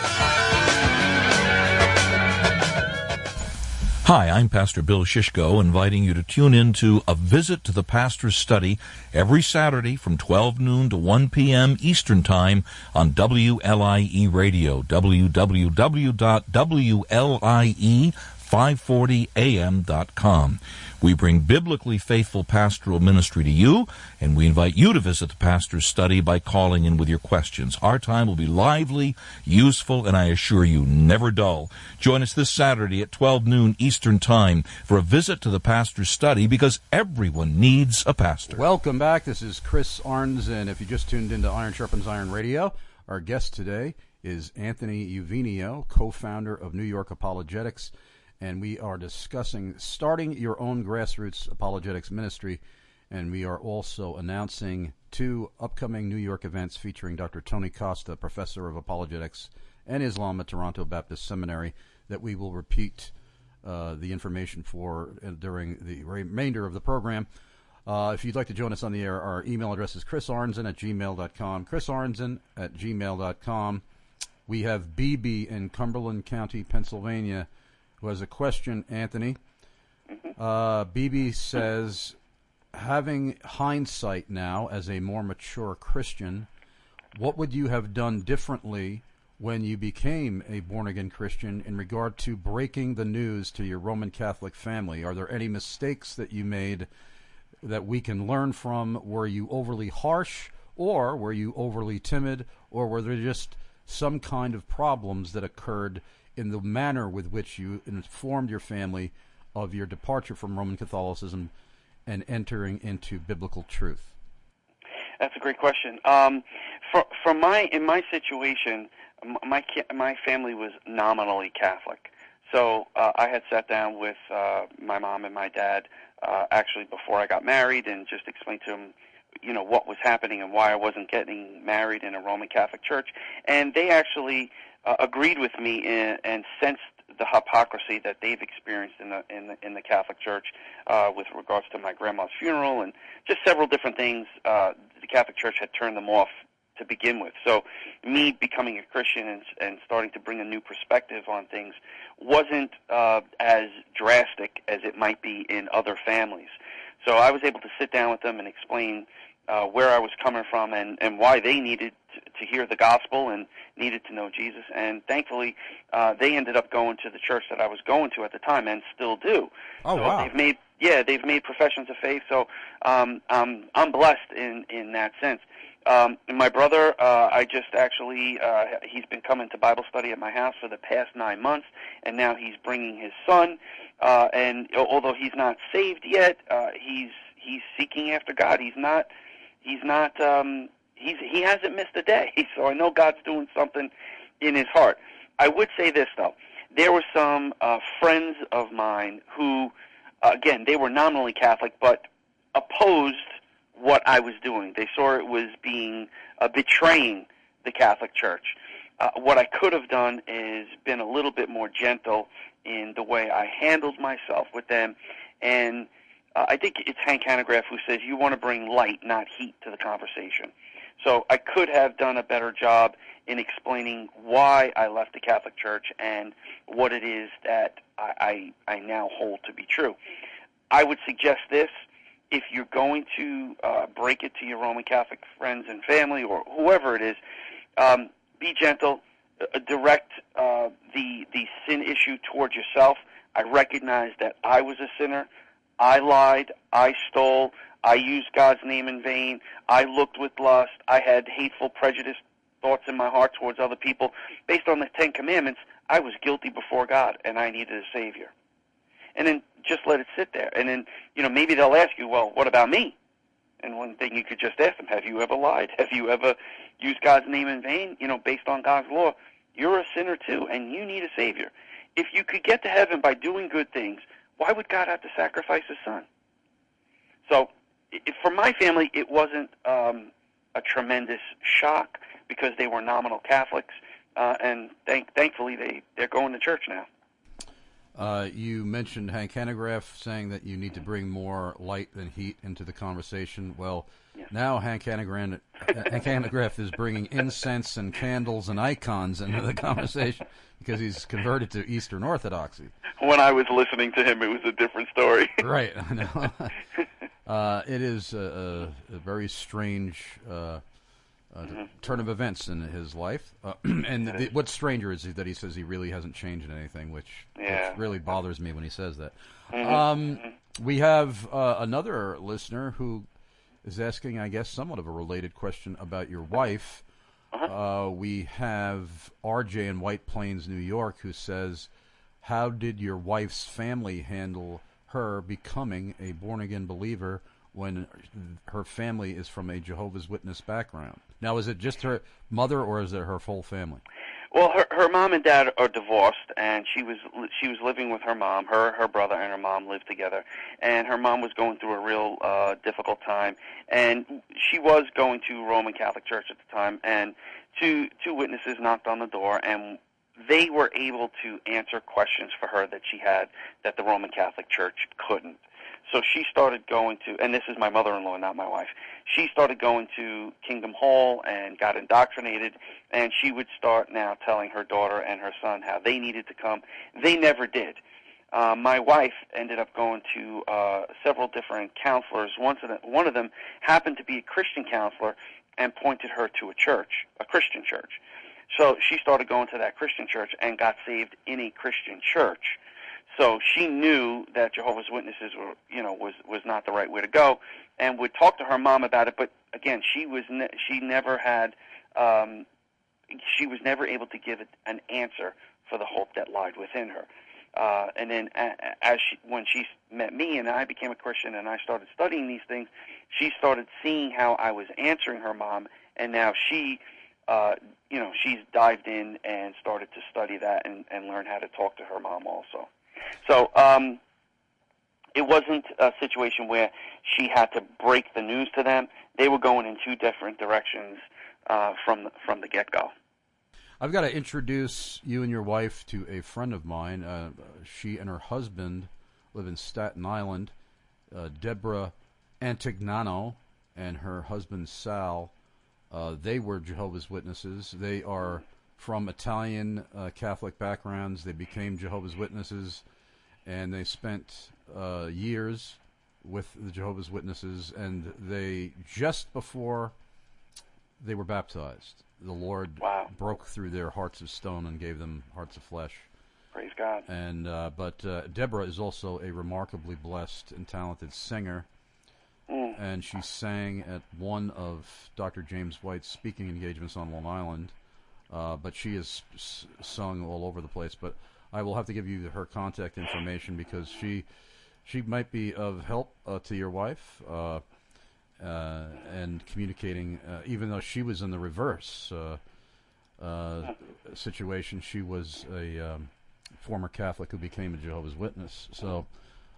Hi, I'm Pastor Bill Shishko, inviting you to tune in to A Visit to the Pastor's Study every Saturday from 12 noon to 1 p.m. Eastern Time on WLIE Radio, www.WLIE 540am.com. We bring biblically faithful pastoral ministry to you, and we invite you to visit the Pastor's Study by calling in with your questions. Our time will be lively, useful, and I assure you, never dull. Join us this Saturday at 12 noon Eastern Time for a visit to the Pastor's Study, because everyone needs a pastor. Welcome back. This is Chris Arns, and if you just tuned into Iron Sharpens Iron Radio, our guest today is Anthony Uvinio, co-founder of New York Apologetics, and we are discussing starting your own grassroots apologetics ministry, and we are also announcing 2 upcoming New York events featuring Dr. Tony Costa, professor of apologetics and Islam at Toronto Baptist Seminary, that we will repeat the information for during the remainder of the program. If you'd like to join us on the air, our email address is chrisarnson@gmail.com, chrisarnson@gmail.com. We have BB in Cumberland County, Pennsylvania, who has a question, Anthony. BB says, having hindsight now as a more mature Christian, what would you have done differently when you became a born-again Christian in regard to breaking the news to your Roman Catholic family? Are there any mistakes that you made that we can learn from? Were you overly harsh, or were you overly timid, or were there just some kind of problems that occurred in the manner with which you informed your family of your departure from Roman Catholicism and entering into biblical truth? That's a great question. In my situation, my family was nominally Catholic. So I had sat down with my mom and my dad actually before I got married, and just explained to them, what was happening and why I wasn't getting married in a Roman Catholic church. And they actually agreed with me and sensed the hypocrisy that they've experienced in the Catholic Church with regards to my grandma's funeral and just several different things. The Catholic Church had turned them off to begin with. So me becoming a Christian and starting to bring a new perspective on things wasn't as drastic as it might be in other families. So I was able to sit down with them and explain where I was coming from and why they needed to hear the gospel and needed to know Jesus. And thankfully, they ended up going to the church that I was going to at the time and still do. Oh, so wow. They've made professions of faith. So I'm blessed in that sense. My brother, I just actually, he's been coming to Bible study at my house for the past 9 months, and now he's bringing his son. And although he's not saved yet, he's seeking after God. He hasn't missed a day. So I know God's doing something in his heart. I would say this though: there were some friends of mine who, again, they were nominally Catholic, but opposed what I was doing. They saw it was betraying the Catholic Church. What I could have done is been a little bit more gentle in the way I handled myself with them. And I think it's Hank Hanegraaff who says you want to bring light, not heat, to the conversation. So I could have done a better job in explaining why I left the Catholic Church and what it is that I now hold to be true. I would suggest this: if you're going to break it to your Roman Catholic friends and family or whoever it is, be gentle, direct the sin issue towards yourself. I recognize that I was a sinner. I lied. I stole. I used God's name in vain. I looked with lust. I had hateful, prejudiced thoughts in my heart towards other people. Based on the Ten Commandments, I was guilty before God, and I needed a Savior. And then just let it sit there. And then, maybe they'll ask you, well, what about me? And one thing you could just ask them: have you ever lied? Have you ever used God's name in vain? Based on God's law, you're a sinner too, and you need a Savior. If you could get to heaven by doing good things, why would God have to sacrifice his son? So for my family, it wasn't a tremendous shock because they were nominal Catholics, and thankfully they're going to church now. You mentioned Hank Hanegraaff saying that you need to bring more light than heat into the conversation. Well, yes. Now Hank Hanegraaff is bringing incense and candles and icons into the conversation because he's converted to Eastern Orthodoxy. When I was listening to him, it was a different story. Right, I know. It is a very strange turn of events in his life. And what's stranger is that he says he really hasn't changed in anything, which really bothers me when he says that. We have another listener who is asking, I guess, somewhat of a related question about your wife. We have RJ in White Plains, New York, who says, how did your wife's family handle her becoming a born-again believer when her family is from a Jehovah's Witness background? Now, is it just her mother, or is it her whole family? Well, her mom and dad are divorced, and she was living with her mom. Her brother and her mom lived together, and her mom was going through a real difficult time, and she was going to Roman Catholic Church at the time, and two witnesses knocked on the door, and they were able to answer questions for her that she had that the Roman Catholic Church couldn't. So she started going to, and this is my mother-in-law, not my wife, she started going to Kingdom Hall and got indoctrinated, and she would start now telling her daughter and her son how they needed to come. They never did. My wife ended up going to several different counselors. One of them happened to be a Christian counselor and pointed her to a church, a Christian church. So she started going to that Christian church and got saved in a Christian church. So she knew that Jehovah's Witnesses was not the right way to go, and would talk to her mom about it. But again, she was never able to give an answer for the hope that lied within her. And then when she met me and I became a Christian and I started studying these things, she started seeing how I was answering her mom, and now she's dived in and started to study that and learn how to talk to her mom also. So it wasn't a situation where she had to break the news to them. They were going in two different directions from the get-go. I've got to introduce you and your wife to a friend of mine. She and her husband live in Staten Island. Deborah Antignano and her husband Sal, they were Jehovah's Witnesses. They are from Italian Catholic backgrounds. They became Jehovah's Witnesses, and they spent years with the Jehovah's Witnesses, and they, just before they were baptized, the Lord broke through their hearts of stone and gave them hearts of flesh. Praise God. And but Deborah is also a remarkably blessed and talented singer, and she sang at one of Dr. James White's speaking engagements on Long Island. But she has sung all over the place. But I will have to give you her contact information because she might be of help to your wife and communicating. Even though she was in the reverse situation, she was a former Catholic who became a Jehovah's Witness. So,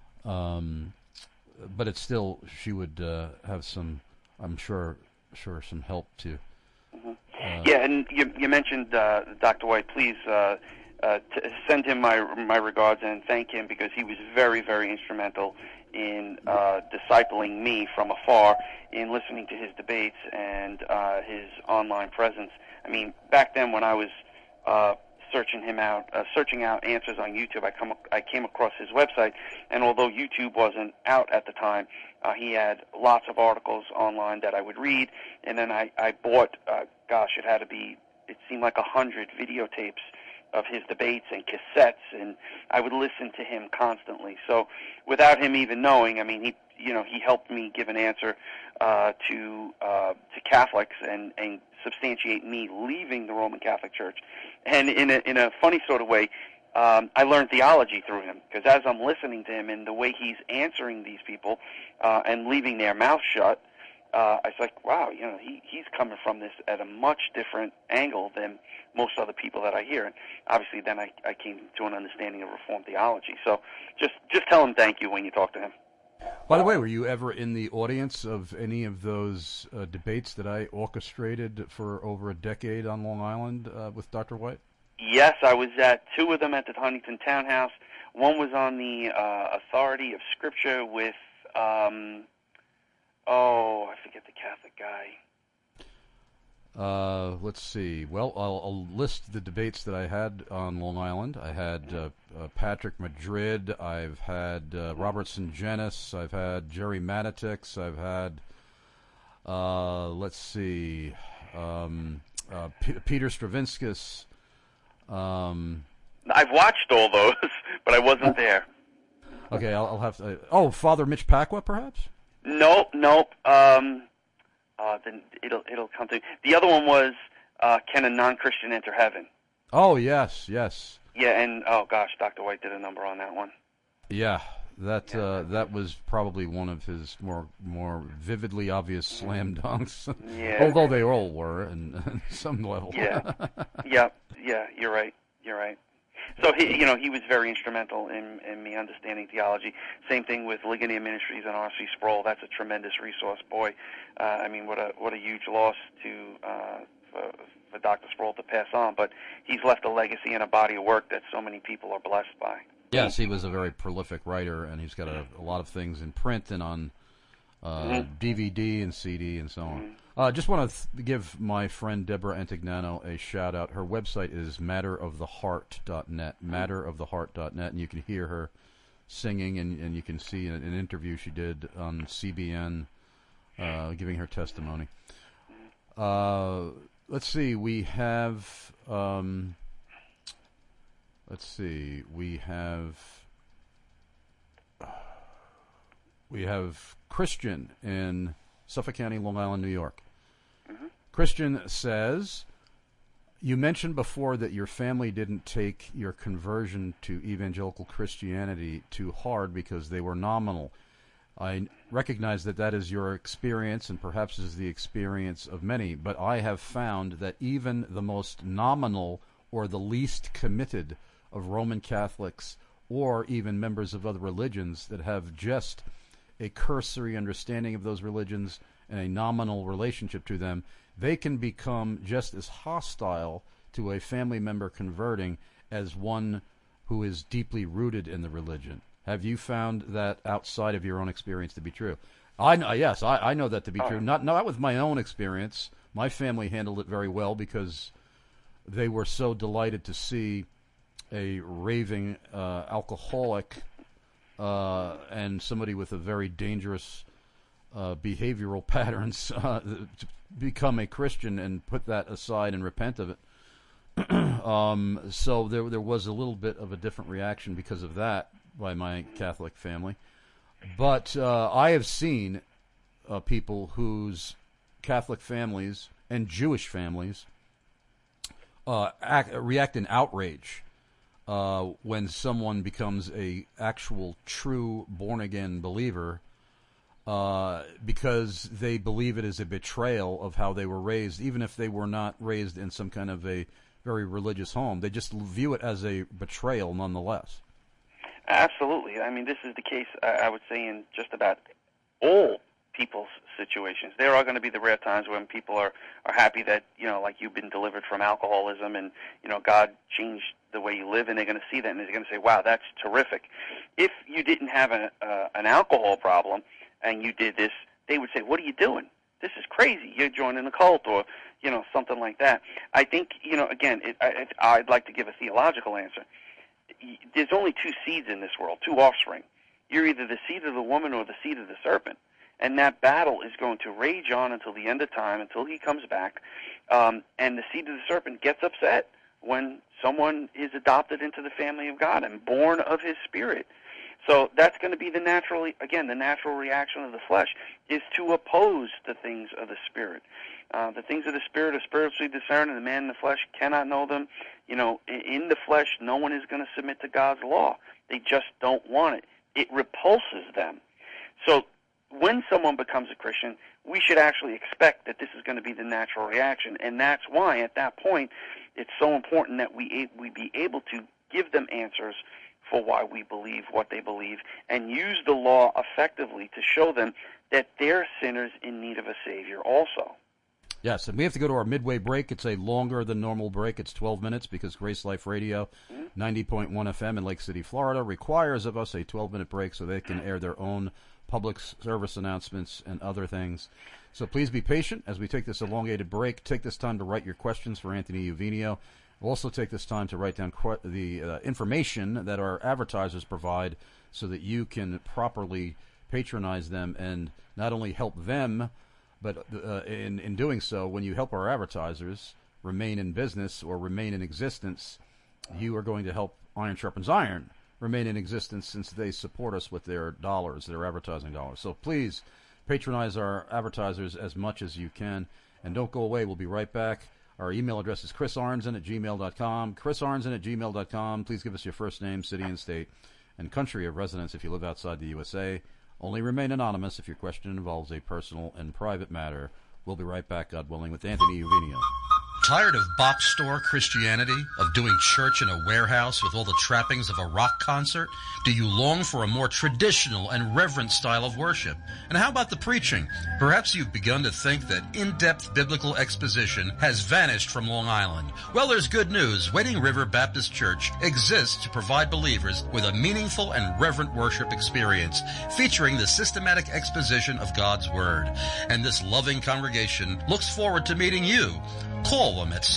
but it's still, she would have some, I'm sure some help too. Yeah, and you mentioned Dr. White. Please send him my regards and thank him, because he was very, very instrumental in discipling me from afar, in listening to his debates and his online presence. I mean, back then when I was searching out answers on YouTube, I came across his website, and although YouTube wasn't out at the time, he had lots of articles online that I would read, and then I bought, it seemed like 100 videotapes of his debates and cassettes, and I would listen to him constantly. So without him even knowing, I mean, he helped me give an answer to Catholics and substantiate me leaving the Roman Catholic Church. And in a funny sort of way, I learned theology through him, because as I'm listening to him and the way he's answering these people and leaving their mouth shut, I was like, wow, he's coming from this at a much different angle than most other people that I hear. And obviously then I came to an understanding of Reformed theology. So just tell him thank you when you talk to him. By the way, were you ever in the audience of any of those debates that I orchestrated for over a decade on Long Island with Dr. White? Yes, I was at two of them at the Huntington Townhouse. One was on the authority of Scripture with, I forget the Catholic guy. Let's see. Well, I'll list the debates that I had on Long Island. I had Patrick Madrid. I've had Robertson Jenis. I've had Jerry Matitix. I've had, let's see, Peter Stravinskas. I've watched all those, but I wasn't there. Okay, I'll have to. Father Mitch Pacwa, perhaps? Nope. Then it'll come to. The other one was Can a Non-Christian Enter Heaven? Oh, yes. Yeah, and Dr. White did a number on that one. Yeah, that was probably one of his more vividly obvious slam dunks. Yeah. Although they all were, in some level. Yeah. You're right. So he was very instrumental in me understanding theology. Same thing with Ligonier Ministries and R.C. Sproul. That's a tremendous resource. Boy, what a huge loss for Dr. Sproul to pass on. But he's left a legacy and a body of work that so many people are blessed by. Yes, he was a very prolific writer, and he's got a lot of things in print and on DVD and CD and so on. Just want to give my friend Deborah Antignano a shout-out. Her website is matteroftheheart.net, matteroftheheart.net, and you can hear her singing, and you can see an interview she did on CBN giving her testimony. Let's see, we have... We have Christian in Suffolk County, Long Island, New York. Christian says, you mentioned before that your family didn't take your conversion to evangelical Christianity too hard because they were nominal. I recognize that is your experience and perhaps is the experience of many, but I have found that even the most nominal or the least committed of Roman Catholics or even members of other religions that have just a cursory understanding of those religions and a nominal relationship to them, they can become just as hostile to a family member converting as one who is deeply rooted in the religion. Have you found that outside of your own experience to be true? I know that to be true. Not with my own experience. My family handled it very well because they were so delighted to see a raving alcoholic and somebody with a very dangerous behavioral patterns become a Christian and put that aside and repent of it. So there was a little bit of a different reaction because of that by my Catholic family. But I have seen people whose Catholic families and Jewish families react in outrage when someone becomes a actual true born-again believer because they believe it is a betrayal of how they were raised, even if they were not raised in some kind of a very religious home. They just view it as a betrayal nonetheless. Absolutely. I mean, this is the case, I would say, in just about all people's situations. There are going to be the rare times when people are happy that, like you've been delivered from alcoholism and, God changed the way you live, and they're going to see that and they're going to say, wow, that's terrific. If you didn't have an alcohol problem and you did this, they would say, what are you doing? This is crazy. You're joining a cult or, something like that. I think, again, I'd like to give a theological answer. There's only two seeds in this world, two offspring. You're either the seed of the woman or the seed of the serpent. And that battle is going to rage on until the end of time, until he comes back. And the seed of the serpent gets upset when someone is adopted into the family of God and born of his spirit. So that's going to be the natural reaction of the flesh is to oppose the things of the spirit. The things of the spirit are spiritually discerned, and the man in the flesh cannot know them. In the flesh, no one is going to submit to God's law. They just don't want it. It repulses them. So when someone becomes a Christian, we should actually expect that this is going to be the natural reaction, and that's why at that point it's so important that we be able to give them answers for why we believe what they believe and use the law effectively to show them that they're sinners in need of a Savior also. Yes, and we have to go to our midway break. It's a longer than normal break. It's 12 minutes because Grace Life Radio, 90.1 FM in Lake City, Florida, requires of us a 12-minute break so they can air their own public service announcements and other things. So please be patient as we take this elongated break. Take this time to write your questions for Anthony Uvenio. Also take this time to write down the information that our advertisers provide so that you can properly patronize them and not only help them But in doing so, when you help our advertisers remain in business or remain in existence, you are going to help Iron Sharpens Iron remain in existence, since they support us with their dollars, their advertising dollars. So please patronize our advertisers as much as you can. And don't go away. We'll be right back. Our email address is chrisarnson@gmail.com. chrisarnson@gmail.com. Please give us your first name, city and state, and country of residence if you live outside the USA. Only remain anonymous if your question involves a personal and private matter. We'll be right back, God willing, with Anthony Uvenio. Tired of box store Christianity, of doing church in a warehouse with all the trappings of a rock concert? Do you long for a more traditional and reverent style of worship? And how about the preaching? Perhaps you've begun to think that in-depth biblical exposition has vanished from Long Island. Well, there's good news. Wading River Baptist Church exists to provide believers with a meaningful and reverent worship experience, featuring the systematic exposition of God's Word. And this loving congregation looks forward to meeting you. Call them at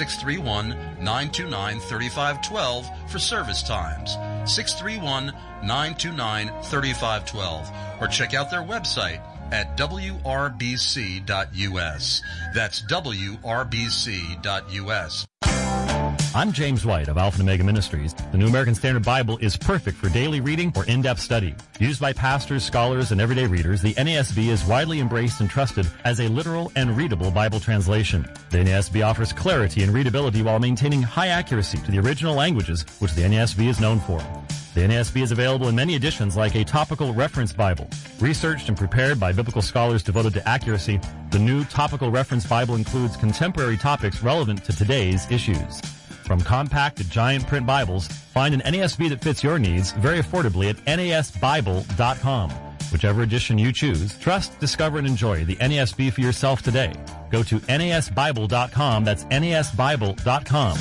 631-929-3512 for service times. 631-929-3512. Or check out their website at wrbc.us. That's wrbc.us. I'm James White of Alpha and Omega Ministries. The New American Standard Bible is perfect for daily reading or in-depth study. Used by pastors, scholars, and everyday readers, the NASB is widely embraced and trusted as a literal and readable Bible translation. The NASB offers clarity and readability while maintaining high accuracy to the original languages, which the NASB is known for. The NASB is available in many editions, like a topical reference Bible. Researched and prepared by biblical scholars devoted to accuracy, the new topical reference Bible includes contemporary topics relevant to today's issues. From compact to giant print Bibles, find an NASB that fits your needs very affordably at NASBible.com. Whichever edition you choose, trust, discover, and enjoy the NASB for yourself today. Go to NASBible.com. That's NASBible.com.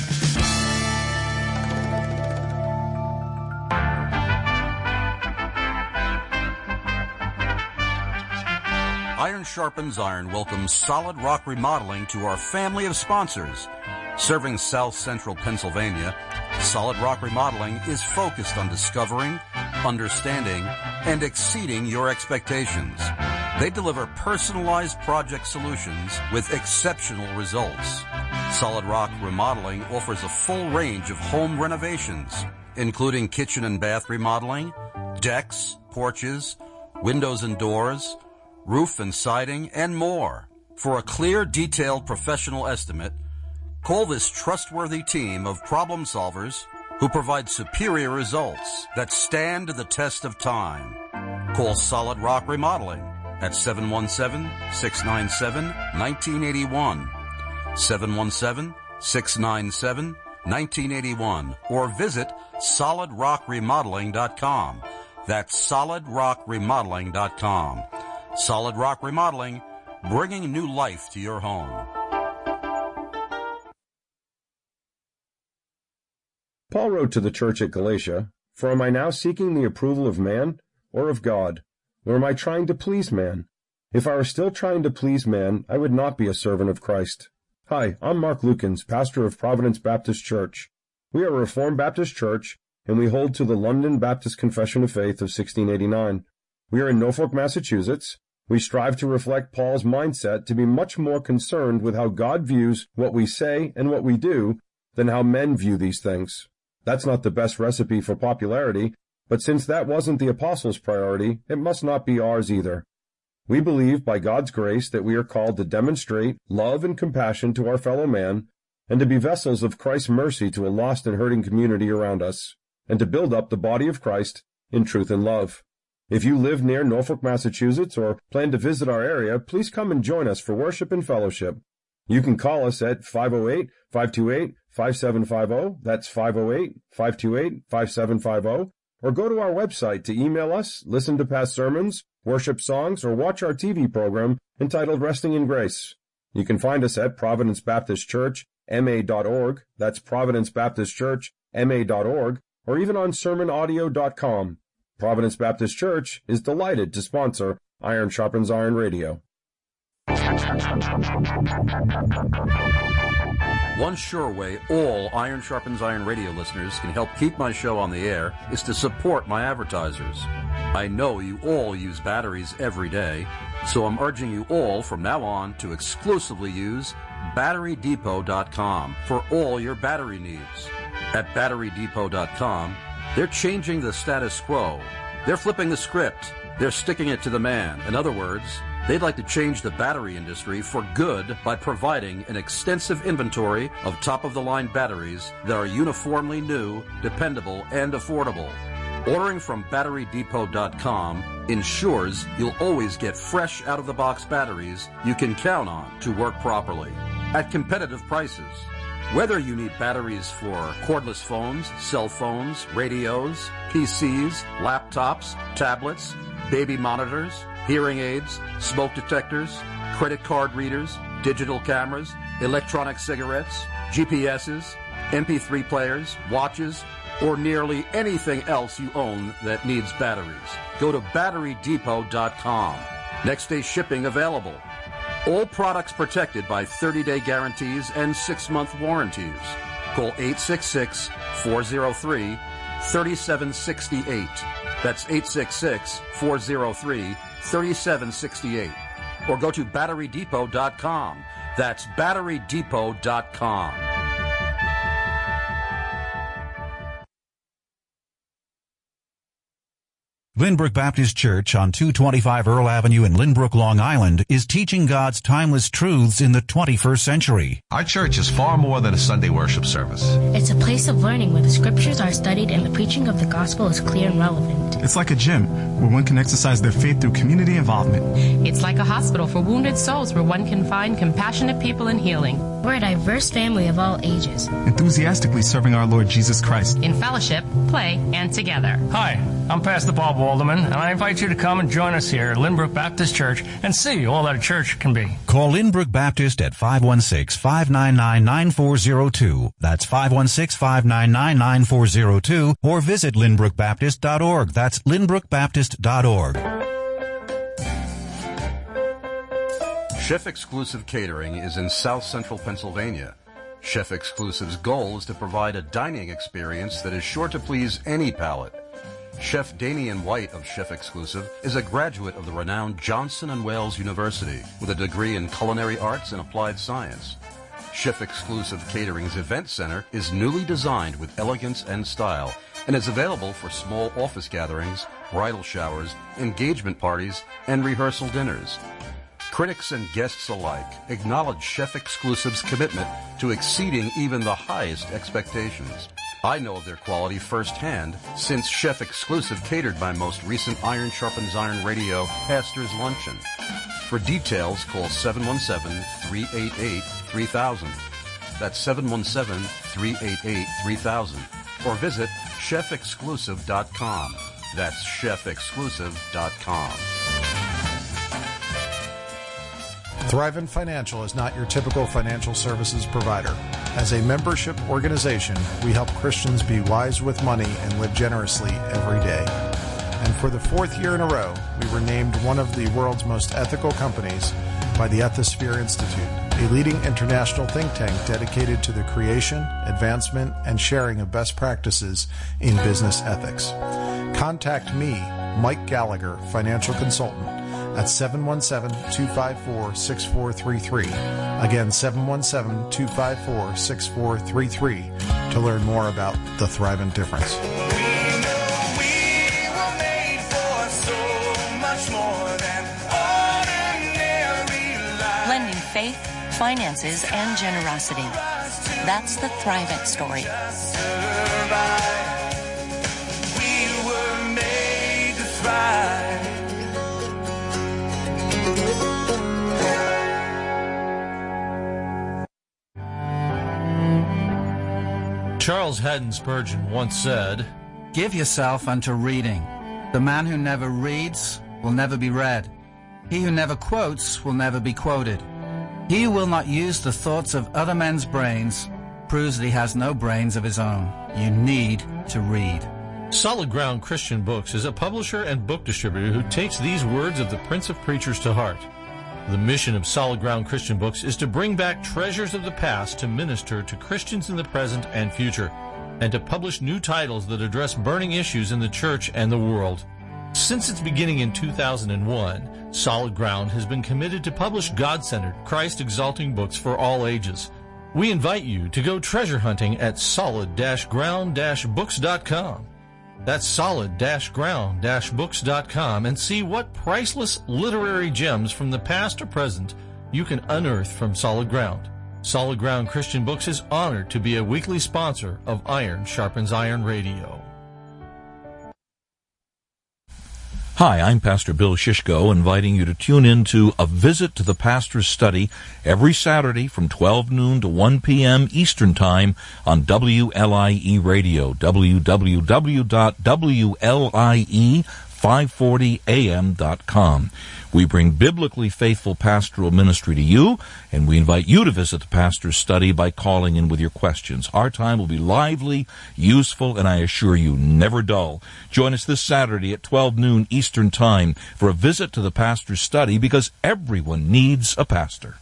Iron Sharpens Iron welcomes Solid Rock Remodeling to our family of sponsors. Serving South Central Pennsylvania, Solid Rock Remodeling is focused on discovering, understanding, and exceeding your expectations. They deliver personalized project solutions with exceptional results. Solid Rock Remodeling offers a full range of home renovations, including kitchen and bath remodeling, decks, porches, windows and doors, roof and siding, and more. For a clear, detailed, professional estimate, call this trustworthy team of problem solvers who provide superior results that stand the test of time. Call Solid Rock Remodeling at 717-697-1981, 717-697-1981, or visit solidrockremodeling.com. That's solidrockremodeling.com. Solid Rock Remodeling, bringing new life to your home. Paul wrote to the church at Galatia, "For am I now seeking the approval of man or of God? Or am I trying to please man? If I were still trying to please man, I would not be a servant of Christ." Hi, I'm Mark Lukens, pastor of Providence Baptist Church. We are a Reformed Baptist church, and we hold to the London Baptist Confession of Faith of 1689. We are in Norfolk, Massachusetts. We strive to reflect Paul's mindset to be much more concerned with how God views what we say and what we do than how men view these things. That's not the best recipe for popularity, but since that wasn't the apostles' priority, it must not be ours either. We believe by God's grace that we are called to demonstrate love and compassion to our fellow man, and to be vessels of Christ's mercy to a lost and hurting community around us, and to build up the body of Christ in truth and love. If you live near Norfolk, Massachusetts, or plan to visit our area, please come and join us for worship and fellowship. You can call us at 508-528-5750, that's 508-528-5750, or go to our website to email us, listen to past sermons, worship songs, or watch our TV program entitled Resting in Grace. You can find us at Providence Baptist Church, ma.org, that's Providence Baptist Church, ma.org, or even on sermonaudio.com. Providence Baptist Church is delighted to sponsor Iron Sharpens Iron Radio. One sure way all Iron Sharpens Iron radio listeners can help keep my show on the air is to support my advertisers. I know you all use batteries every day, so I'm urging you all from now on to exclusively use BatteryDepot.com for all your battery needs. At BatteryDepot.com, they're changing the status quo. They're flipping the script. They're sticking it to the man. In other words, they'd like to change the battery industry for good by providing an extensive inventory of top-of-the-line batteries that are uniformly new, dependable, and affordable. Ordering from BatteryDepot.com ensures you'll always get fresh out-of-the-box batteries you can count on to work properly at competitive prices. Whether you need batteries for cordless phones, cell phones, radios, PCs, laptops, tablets, baby monitors, hearing aids, smoke detectors, credit card readers, digital cameras, electronic cigarettes, GPSs, MP3 players, watches, or nearly anything else you own that needs batteries, go to BatteryDepot.com. Next-day shipping available. All products protected by 30-day guarantees and 6-month warranties. Call 866-403-3768. That's 866-403-3768. Or go to BatteryDepot.com. That's BatteryDepot.com. Lynbrook Baptist Church on 225 Earl Avenue in Lynbrook, Long Island is teaching God's timeless truths in the 21st century. Our church is far more than a Sunday worship service. It's a place of learning where the scriptures are studied and the preaching of the gospel is clear and relevant. It's like a gym where one can exercise their faith through community involvement. It's like a hospital for wounded souls where one can find compassionate people and healing. We're a diverse family of all ages, enthusiastically serving our Lord Jesus Christ in fellowship, play, and together. Hi, I'm Pastor Bob Walderman, and I invite you to come and join us here at Lynbrook Baptist Church and see all that a church can be. Call Lynbrook Baptist at 516-599-9402. That's 516-599-9402, or visit lynbrookbaptist.org. That's lynbrookbaptist.org. Chef Exclusive Catering is in South Central Pennsylvania. Chef Exclusive's goal is to provide a dining experience that is sure to please any palate. Chef Damian White of Chef Exclusive is a graduate of the renowned Johnson & Wales University with a degree in culinary arts and applied science. Chef Exclusive Catering's event center is newly designed with elegance and style and is available for small office gatherings, bridal showers, engagement parties, and rehearsal dinners. Critics and guests alike acknowledge Chef Exclusive's commitment to exceeding even the highest expectations. I know of their quality firsthand since Chef Exclusive catered my most recent Iron Sharpens Iron Radio Pastor's Luncheon. For details, call 717-388-3000. That's 717-388-3000. Or visit chefexclusive.com. That's chefexclusive.com. Thrivent Financial is not your typical financial services provider. As a membership organization, we help Christians be wise with money and live generously every day. And for the 4th year in a row, we were named one of the world's most ethical companies by the Ethisphere Institute, a leading international think tank dedicated to the creation, advancement, and sharing of best practices in business ethics. Contact me, Mike Gallagher, financial consultant, at 717-254-6433. Again, 717-254-6433 to learn more about the Thrivent difference. Blending faith, finances, and generosity. That's the Thrivent story. We were made to thrive. Charles Haddon Spurgeon once said, "Give yourself unto reading. The man who never reads will never be read. He who never quotes will never be quoted. He who will not use the thoughts of other men's brains proves that he has no brains of his own. You need to read." Solid Ground Christian Books is a publisher and book distributor who takes these words of the Prince of Preachers to heart. The mission of Solid Ground Christian Books is to bring back treasures of the past to minister to Christians in the present and future, and to publish new titles that address burning issues in the church and the world. Since its beginning in 2001, Solid Ground has been committed to publish God-centered, Christ-exalting books for all ages. We invite you to go treasure hunting at solid-ground-books.com. That's solid-ground-books.com and see what priceless literary gems from the past or present you can unearth from Solid Ground. Solid Ground Christian Books is honored to be a weekly sponsor of Iron Sharpens Iron Radio. Hi, I'm Pastor Bill Shishko, inviting you to tune in to A Visit to the Pastor's Study every Saturday from 12 noon to 1 p.m. Eastern Time on WLIE Radio, www.WLIE540am.com. We bring biblically faithful pastoral ministry to you, and we invite you to visit the Pastor's Study by calling in with your questions. Our time will be lively, useful, and I assure you, never dull. Join us this Saturday at 12 noon Eastern Time for a visit to the Pastor's Study, because everyone needs a pastor.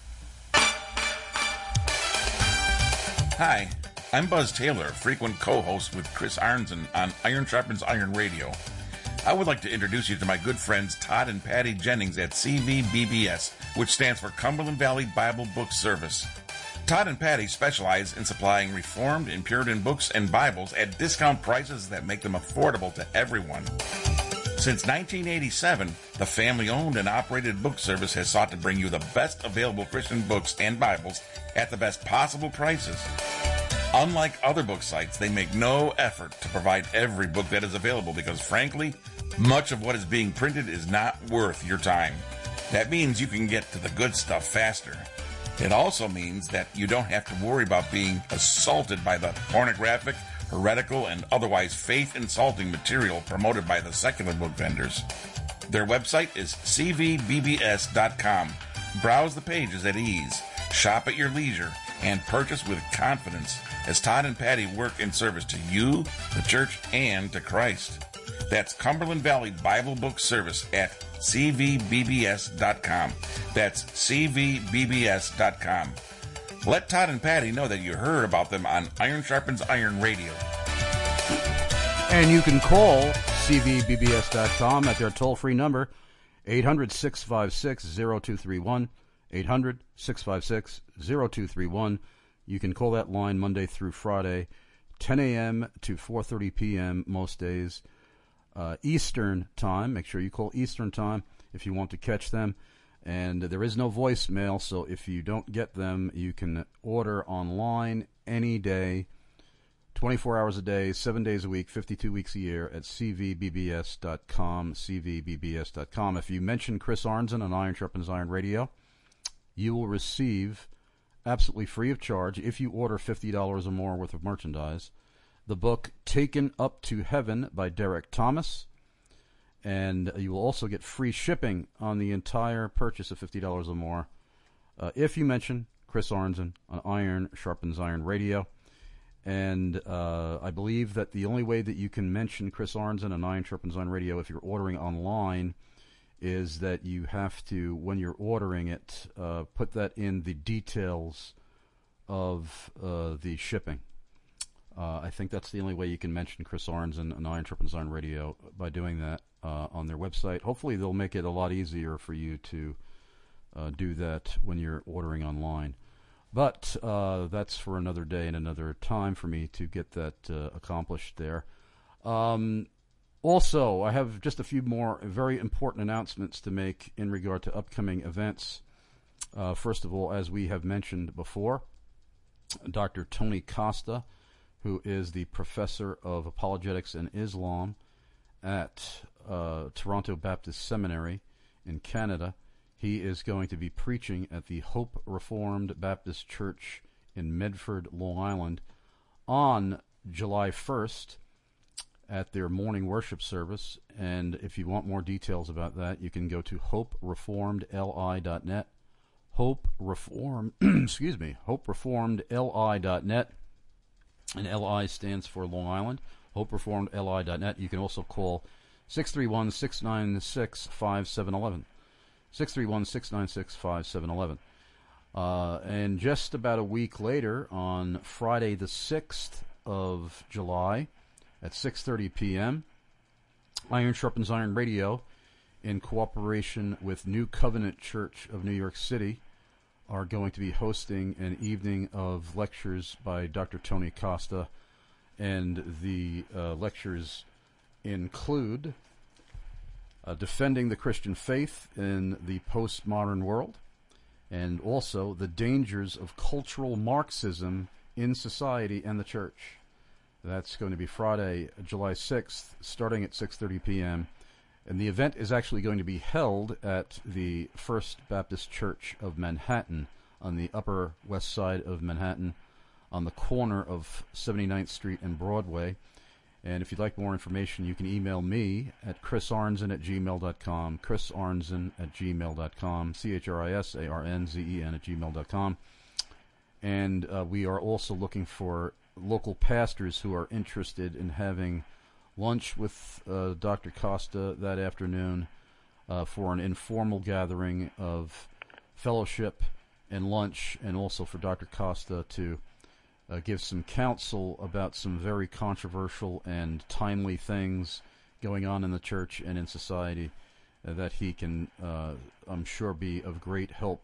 Hi, I'm Buzz Taylor, frequent co-host with Chris Arnzen on Iron Sharpens Iron Radio. I would like to introduce you to my good friends Todd and Patty Jennings at CVBBS, which stands for Cumberland Valley Bible Book Service. Todd and Patty specialize in supplying Reformed and Puritan books and Bibles at discount prices that make them affordable to everyone. Since 1987, the family-owned and operated book service has sought to bring you the best available Christian books and Bibles at the best possible prices. Unlike other book sites, they make no effort to provide every book that is available because, frankly, much of what is being printed is not worth your time. That means you can get to the good stuff faster. It also means that you don't have to worry about being assaulted by the pornographic, heretical, and otherwise faith-insulting material promoted by the secular book vendors. Their website is cvbbs.com. Browse the pages at ease, shop at your leisure, and purchase with confidence as Todd and Patty work in service to you, the church, and to Christ. That's Cumberland Valley Bible Book Service at cvbbs.com. That's cvbbs.com. Let Todd and Patty know that you heard about them on Iron Sharpens Iron Radio. And you can call cvbbs.com at their toll-free number, 800-656-0231, 800-656-0231. You can call that line Monday through Friday, 10 a.m. to 4:30 p.m. most days, Eastern Time. Make sure you call Eastern Time if you want to catch them. And there is no voicemail, so if you don't get them, you can order online any day, 24 hours a day, 7 days a week, 52 weeks a year at cvbbs.com, cvbbs.com. If you mention Chris Arnzen on Iron Sharpens Iron Radio, you will receive absolutely free of charge, if you order $50 or more worth of merchandise, the book Taken Up to Heaven by Derek Thomas. And you will also get free shipping on the entire purchase of $50 or more if you mention Chris Arnzen on Iron Sharpens Iron Radio. And I believe that the only way that you can mention Chris Arnzen on Iron Sharpens Iron Radio if you're ordering online is that you have to, when you're ordering it, put that in the details of the shipping. I think that's the only way you can mention Chris Arnzen and Iron Sharpens Iron Radio, by doing that on their website. Hopefully they'll make it a lot easier for you to do that when you're ordering online. But that's for another day and another time for me to get that accomplished there. Also, I have just a few more very important announcements to make in regard to upcoming events. First of all, as we have mentioned before, Dr. Tony Costa, who is the professor of apologetics and Islam at Toronto Baptist Seminary in Canada, he is going to be preaching at the Hope Reformed Baptist Church in Medford, Long Island, on July 1st at their morning worship service. And if you want more details about that, you can go to hopereformedli.net. hopereformedli.net. And LI stands for Long Island. hopereformedli.net. You can also call 631-696-5711. 631-696-5711. And just about a week later, on Friday the 6th of July at 6:30 p.m., Iron Sharpens Iron Radio, in cooperation with New Covenant Church of New York City, are going to be hosting an evening of lectures by Dr. Tony Costa, and the lectures include defending the Christian faith in the postmodern world, and also the dangers of cultural Marxism in society and the church. That's going to be Friday, July 6th, starting at 6:30 p.m., and the event is actually going to be held at the First Baptist Church of Manhattan on the Upper West Side of Manhattan, on the corner of 79th Street and Broadway. And if you'd like more information, you can email me at chrisarnzen@gmail.com, chrisarnzen@gmail.com, chrisarnzen@gmail.com. And we are also looking for local pastors who are interested in having lunch with Dr. Costa that afternoon for an informal gathering of fellowship and lunch, and also for Dr. Costa to give some counsel about some very controversial and timely things going on in the church and in society that he can, I'm sure, be of great help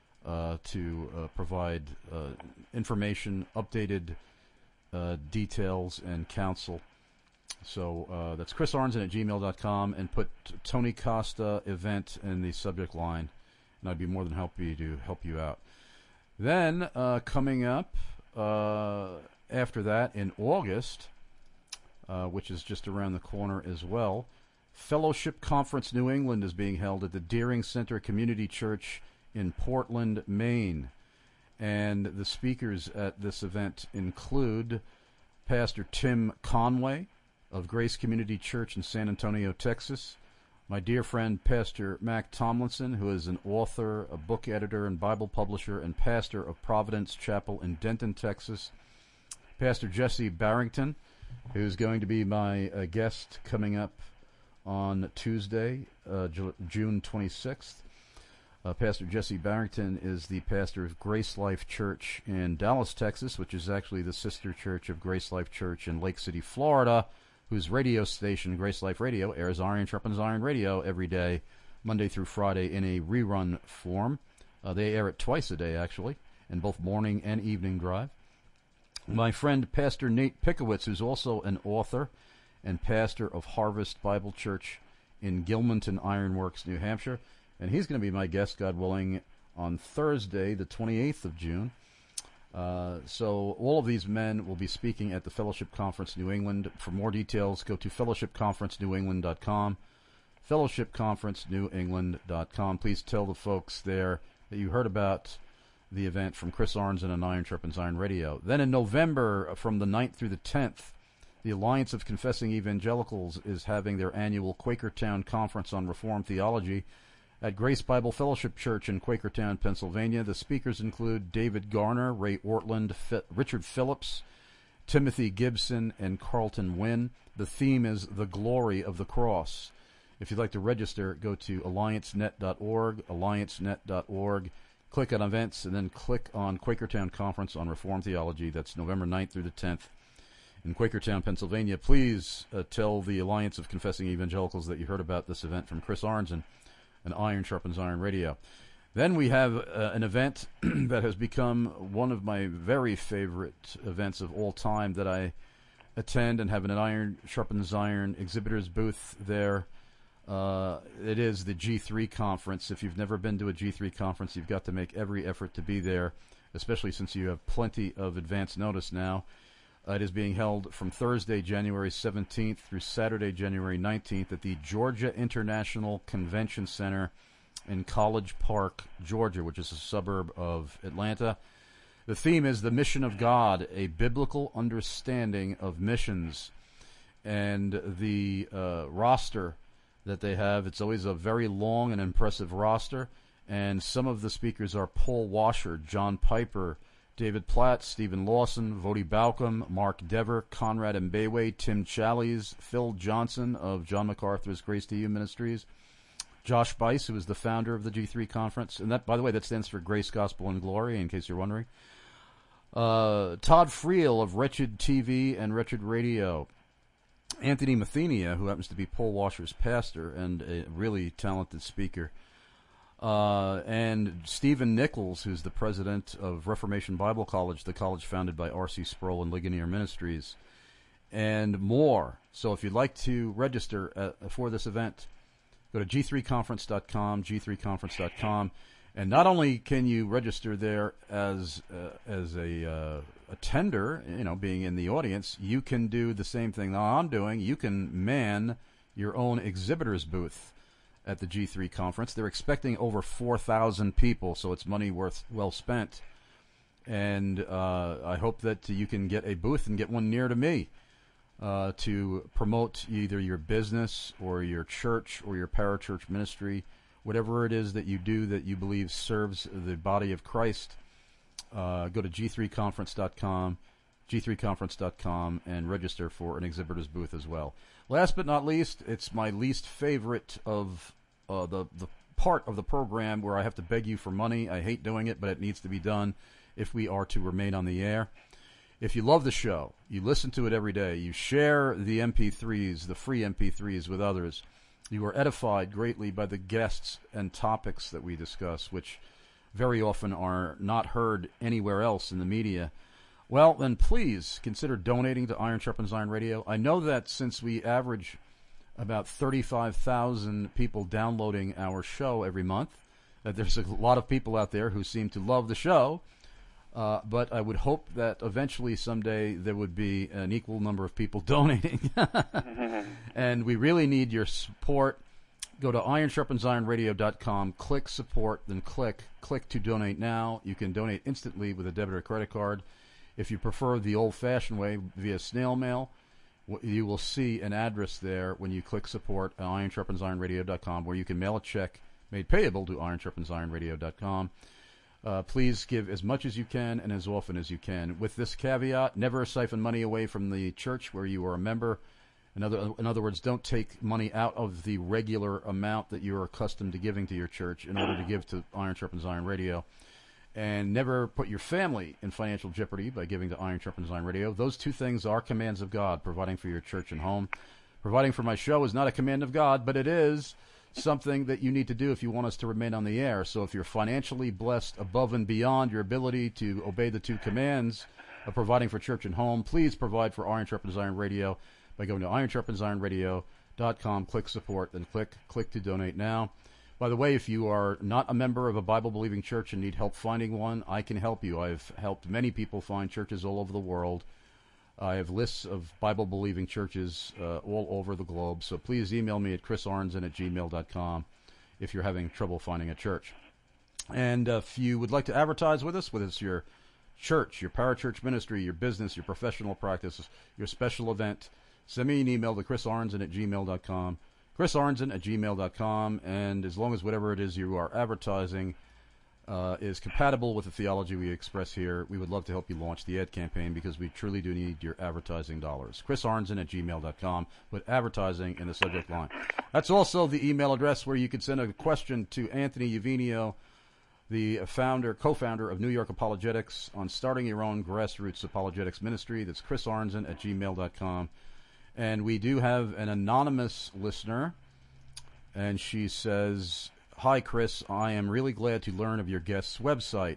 to provide information, updated details, and counsel. So that's chrisarnzen@gmail.com, and put Tony Costa event in the subject line, and I'd be more than happy to help you out. Then coming up after that in August, which is just around the corner as well, Fellowship Conference New England is being held at the Deering Center Community Church in Portland, Maine. And the speakers at this event include Pastor Tim Conway of Grace Community Church in San Antonio, Texas, my dear friend Pastor Mac Tomlinson, who is an author, a book editor, and Bible publisher, and pastor of Providence Chapel in Denton, Texas, Pastor Jesse Barrington, who's going to be my guest coming up on Tuesday, June 26th. Pastor Jesse Barrington is the pastor of Grace Life Church in Dallas, Texas, which is actually the sister church of Grace Life Church in Lake City, Florida, whose radio station, Grace Life Radio, airs Iron Sharpens Iron Radio every day, Monday through Friday, in a rerun form. They air it twice a day, actually, in both morning and evening drive. My friend Pastor Nate Pickowitz, who's also an author and pastor of Harvest Bible Church in Gilmanton Ironworks, New Hampshire, and he's going to be my guest, God willing, on Thursday, the 28th of June. So all of these men will be speaking at the Fellowship Conference New England. For more details, go to fellowshipconferencenewengland.com, fellowshipconferencenewengland.com. Please tell the folks there that you heard about the event from Chris Arnzen and Iron Sharpens Iron Radio. Then in November, from the 9th through the 10th, the Alliance of Confessing Evangelicals is having their annual Quakertown Conference on Reformed Theology at Grace Bible Fellowship Church in Quakertown, Pennsylvania. The speakers include David Garner, Ray Ortland, Richard Phillips, Timothy Gibson, and Carlton Wynn. The theme is The Glory of the Cross. If you'd like to register, go to alliancenet.org, click on events, and then click on Quakertown Conference on Reformed Theology. That's November 9th through the 10th in Quakertown, Pennsylvania. Please tell the Alliance of Confessing Evangelicals that you heard about this event from Chris Arnzen and Iron Sharpens Iron Radio. Then we have an event that has become one of my very favorite events of all time that I attend and have an Iron Sharpens Iron exhibitors booth there. It is the G3 conference. If you've never been to a G3 conference, you've got to make every effort to be there, especially since you have plenty of advance notice now. It is being held from Thursday, January 17th through Saturday, January 19th at the Georgia International Convention Center in College Park, Georgia, which is a suburb of Atlanta. The theme is The Mission of God, a biblical understanding of missions. And the roster that they have, it's always a very long and impressive roster. And some of the speakers are Paul Washer, John Piper, David Platt, Stephen Lawson, Vodi Baucom, Mark Dever, Conrad Mbewe, Tim Challies, Phil Johnson of John MacArthur's Grace to You Ministries, Josh Bice, who is the founder of the G3 Conference, and that, by the way, that stands for Grace, Gospel, and Glory, in case you're wondering. Todd Friel of Wretched TV and Wretched Radio, Anthony Mathenia, who happens to be Paul Washer's pastor and a really talented speaker, and Stephen Nichols, who's the president of Reformation Bible College, the college founded by R.C. Sproul and Ligonier Ministries, and more. So if you'd like to register for this event, go to g3conference.com, g3conference.com, and not only can you register there as a attender, being in the audience, you can do the same thing that I'm doing. You can man your own exhibitor's booth at the G3 conference. They're expecting over 4,000 people, so it's money well spent. And I hope that you can get a booth and get one near to me to promote either your business or your church or your parachurch ministry, whatever it is that you do that you believe serves the body of Christ. Go to g3conference.com, g3conference.com, and register for an exhibitor's booth as well. Last but not least, it's my least favorite of the part of the program where I have to beg you for money. I hate doing it, but it needs to be done if we are to remain on the air. If you love the show, you listen to it every day, you share the MP3s, the free MP3s with others, you are edified greatly by the guests and topics that we discuss, which very often are not heard anywhere else in the media, well, then please consider donating to Iron Sharpens Iron Radio. I know that since we average about 35,000 people downloading our show every month, that there's a lot of people out there who seem to love the show, but I would hope that eventually someday there would be an equal number of people donating. And we really need your support. Go to ironsharpensironradio.com, click support, then click to donate now. You can donate instantly with a debit or credit card. If you prefer the old-fashioned way via snail mail, you will see an address there when you click support at ironsharpensironradio.com where you can mail a check made payable to ironsharpensironradio.com. Please give as much as you can and as often as you can. With this caveat, never siphon money away from the church where you are a member. In other words, don't take money out of the regular amount that you're accustomed to giving to your church in order to give to Iron Sharpens Iron Radio. And never put your family in financial jeopardy by giving to Iron Sharpens Iron Radio. Those two things are commands of God, providing for your church and home. Providing for my show is not a command of God, but it is something that you need to do if you want us to remain on the air. So if you're financially blessed above and beyond your ability to obey the two commands of providing for church and home, please provide for Iron Sharpens Iron Radio by going to ironsharpensironradio.com, click support, then click to donate now. By the way, if you are not a member of a Bible-believing church and need help finding one, I can help you. I've helped many people find churches all over the world. I have lists of Bible-believing churches all over the globe, so please email me at chrisarnson@gmail.com if you're having trouble finding a church. And if you would like to advertise with us, whether it's your church, your parachurch ministry, your business, your professional practice, your special event, send me an email to chrisarnson@gmail.com, chrisarnson@gmail.com, and as long as whatever it is you are advertising is compatible with the theology we express here, we would love to help you launch the ad campaign because we truly do need your advertising dollars. chrisarnson@gmail.com, put advertising in the subject line. That's also the email address where you can send a question to Anthony Uvenio, the co-founder of New York Apologetics, on starting your own grassroots apologetics ministry. That's chrisarnson@gmail.com. And we do have an anonymous listener, and she says, "Hi, Chris. I am really glad to learn of your guest's website.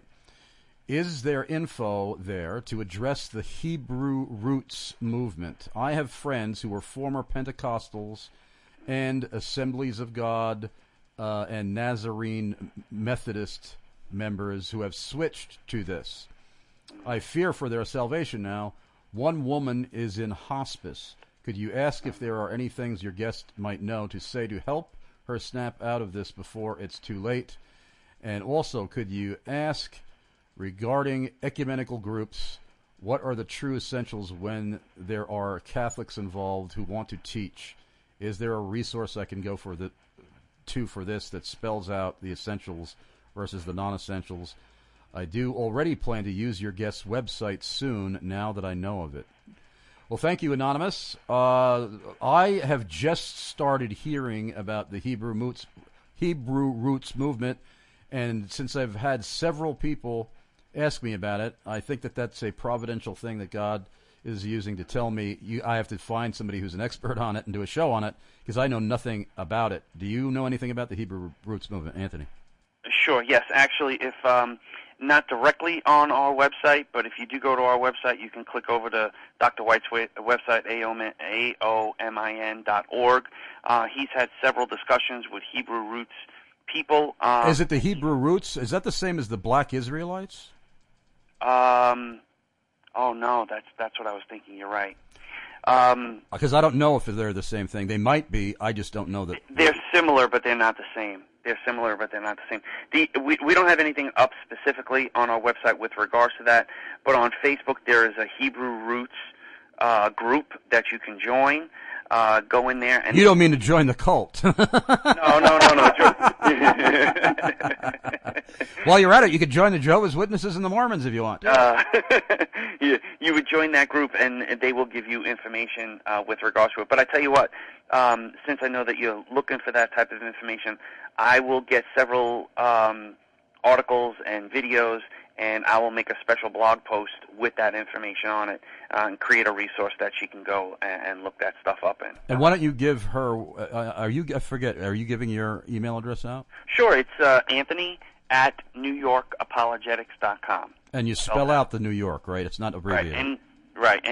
Is there info there to address the Hebrew Roots movement? I have friends who were former Pentecostals and Assemblies of God and Nazarene Methodist members who have switched to this. I fear for their salvation now. One woman is in hospice. Could you ask if there are any things your guest might know to say to help her snap out of this before it's too late? And also, could you ask regarding ecumenical groups, what are the true essentials when there are Catholics involved who want to teach? Is there a resource I can go for this that spells out the essentials versus the non-essentials? I do already plan to use your guest's website soon now that I know of it." Well, thank you, Anonymous. I have just started hearing about the Hebrew Roots movement, and since I've had several people ask me about it, I think that that's a providential thing that God is using to tell me I have to find somebody who's an expert on it and do a show on it because I know nothing about it. Do you know anything about the Hebrew Roots movement, Anthony? Sure, yes. Actually, if not directly on our website, but if you do go to our website, you can click over to Dr. White's website, aomin.org. He's had several discussions with Hebrew Roots people. Is it the Hebrew Roots? Is that the same as the Black Israelites? Oh, no, that's what I was thinking. You're right. Because I don't know if they're the same thing. They might be. I just don't know that. They're similar, but they're not the same. They're similar, but they're not the same. We don't have anything up specifically on our website with regards to that, but on Facebook there is a Hebrew Roots group that you can join. Go in there. And you don't mean to join the cult? No. While you're at it, you could join the Jehovah's Witnesses and the Mormons if you want. You would join that group, and they will give you information with regards to it. But I tell you what, since I know that you're looking for that type of information, I will get several articles and videos, and I will make a special blog post with that information on it and create a resource that she can go and look that stuff up in. And why don't you give her, are you giving your email address out? Sure, it's Anthony@NewYorkApologetics.com. And you spell out the New York, right? It's not abbreviated. Right,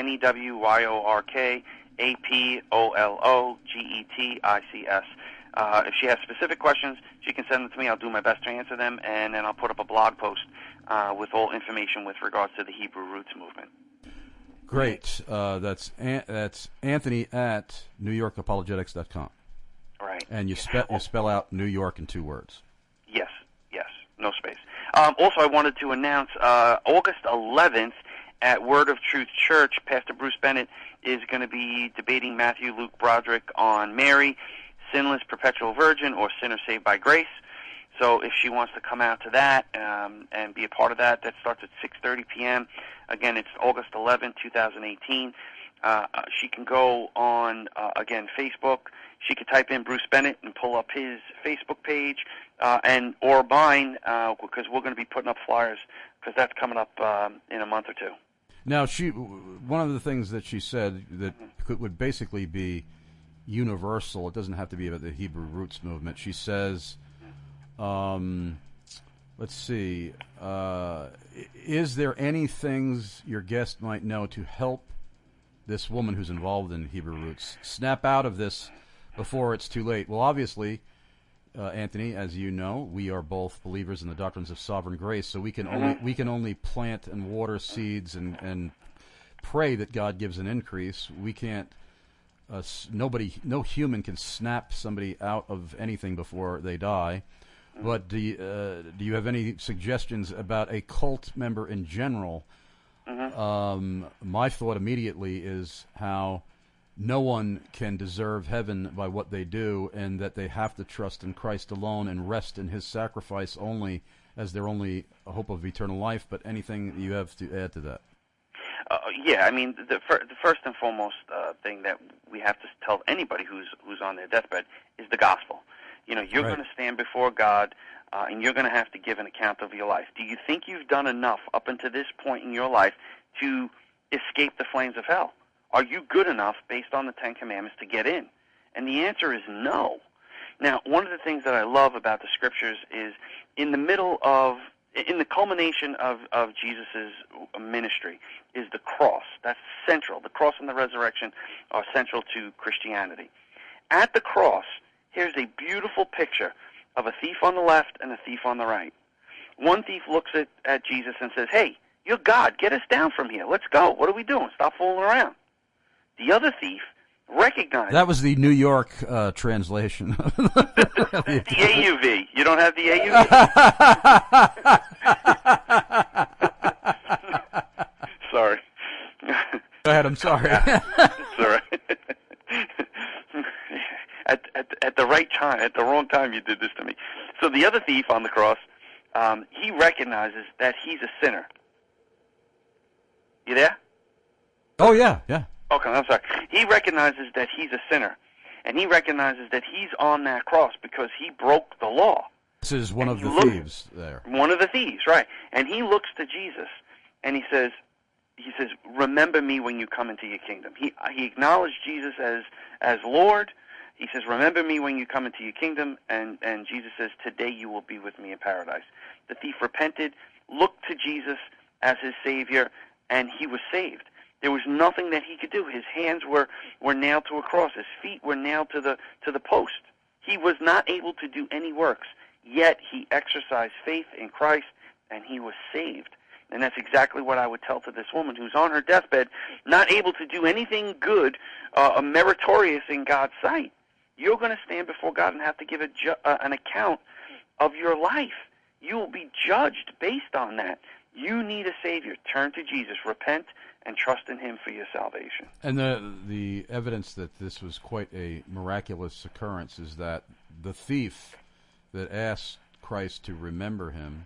NEWYORK APOLOGETICS. If she has specific questions, she can send them to me. I'll do my best to answer them, and then I'll put up a blog post with all information with regards to the Hebrew Roots movement. Great. That's Anthony at NewYorkApologetics.com. Right. And you spell out New York in 2 words. Yes, no space. Also, I wanted to announce August 11th at Word of Truth Church, Pastor Bruce Bennett is going to be debating Matthew Luke Broderick on Mary, Sinless Perpetual Virgin, or Sinner Saved by Grace. So if she wants to come out to that and be a part of that, that starts at 6:30 p.m. Again, it's August 11, 2018. She can go on, again, Facebook. She could type in Bruce Bennett and pull up his Facebook page, or mine, because we're going to be putting up flyers, because that's coming up in a month or two. Now, one of the things that she said that would basically be universal, it doesn't have to be about the Hebrew Roots movement. She says, let's see, is there any things your guest might know to help this woman who's involved in Hebrew Roots snap out of this before it's too late? Well, obviously, Anthony, as you know, we are both believers in the doctrines of sovereign grace, so we can only plant and water seeds and pray that God gives an increase. We can't. No human can snap somebody out of anything before they die. But do you have any suggestions about a cult member in general? My thought immediately is how no one can deserve heaven by what they do, and that they have to trust in Christ alone and rest in His sacrifice only as their only hope of eternal life. But anything you have to add to that? Yeah, I mean, the first and foremost thing that we have to tell anybody who's on their deathbed is the gospel. You know, you're going to stand before God, and you're going to have to give an account of your life. Do you think you've done enough up until this point in your life to escape the flames of hell? Are you good enough, based on the Ten Commandments, to get in? And the answer is no. Now, one of the things that I love about the Scriptures is in the culmination of Jesus' ministry is the cross. That's central. The cross and the resurrection are central to Christianity. At the cross, here's a beautiful picture of a thief on the left and a thief on the right. One thief looks at Jesus and says, "Hey, you're God. Get us down from here. Let's go. What are we doing? Stop fooling around." The other thief recognized... That was the New York translation. The AUV. You don't have the AUV? Sorry. Go ahead, I'm sorry. It's all right. At the right time, at the wrong time, you did this to me. So the other thief on the cross, he recognizes that he's a sinner. You there? Oh, yeah. Okay, I'm sorry. He recognizes that he's a sinner, and he recognizes that he's on that cross because he broke the law. This is one of the thieves there. One of the thieves, right. And he looks to Jesus, and he says, he says, remember me when you come into your kingdom. He acknowledged Jesus as Lord. He says, remember me when you come into your kingdom, and Jesus says, today you will be with me in paradise. The thief repented, looked to Jesus as his Savior, and he was saved. There was nothing that he could do. His hands were nailed to a cross. His feet were nailed to the post. He was not able to do any works, yet he exercised faith in Christ, and he was saved. And that's exactly what I would tell to this woman who's on her deathbed, not able to do anything good, meritorious in God's sight. You're going to stand before God and have to give an account of your life. You will be judged based on that. You need a Savior. Turn to Jesus. Repent and trust in Him for your salvation. And the evidence that this was quite a miraculous occurrence is that the thief that asked Christ to remember him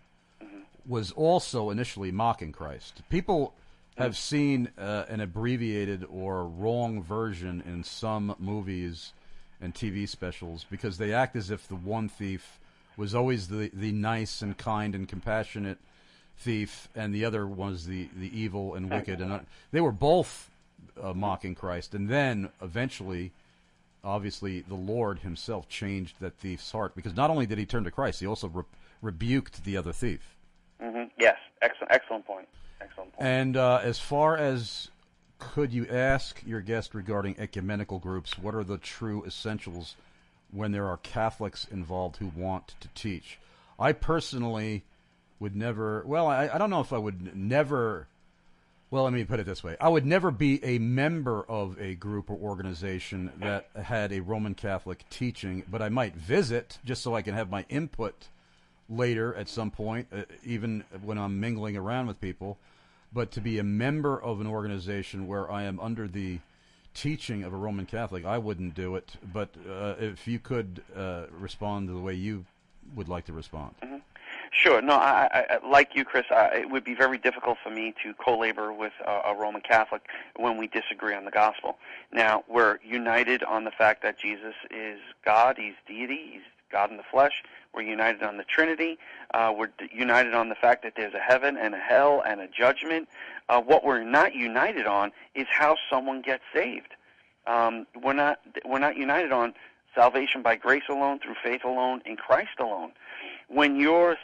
was also initially mocking Christ. People have seen an abbreviated or wrong version in some movies and TV specials because they act as if the one thief was always the nice and kind and compassionate thief, and the other was the evil and wicked. And they were both mocking Christ. And then eventually, obviously, the Lord himself changed that thief's heart, because not only did he turn to Christ, he also rebuked the other thief. Yes, excellent point. Excellent point. And as far as could you ask your guest regarding ecumenical groups, what are the true essentials when there are Catholics involved who want to teach? I personally would never, well, I don't know if I would never, well, let me put it this way. I would never be a member of a group or organization that had a Roman Catholic teaching, but I might visit just so I can have my input later at some point, even when I'm mingling around with people. But to be a member of an organization where I am under the teaching of a Roman Catholic, I wouldn't do it. But if you could respond to the way you would like to respond. Sure. No, I like you, Chris, it would be very difficult for me to co-labor with a Roman Catholic when we disagree on the gospel. Now, we're united on the fact that Jesus is God, He's deity, He's God in the flesh. We're united on the Trinity. We're united on the fact that there's a heaven and a hell and a judgment. What we're not united on is how someone gets saved. We're not united on salvation by grace alone, through faith alone, in Christ alone. When your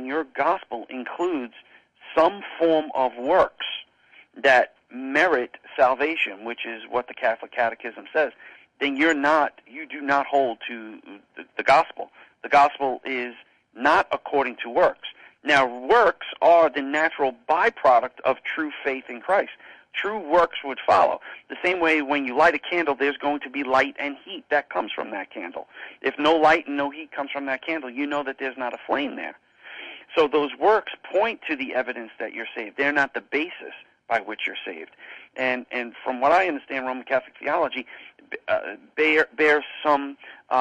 gospel includes some form of works that merit salvation, which is what the Catholic Catechism says, then you do not hold to the gospel. The gospel is not according to works. Now, works are the natural byproduct of true faith in Christ. True works would follow. The same way when you light a candle, there's going to be light and heat that comes from that candle. If no light and no heat comes from that candle, you know that there's not a flame there. So those works point to the evidence that you're saved. They're not the basis by which you're saved. And from what I understand, Roman Catholic theology bears some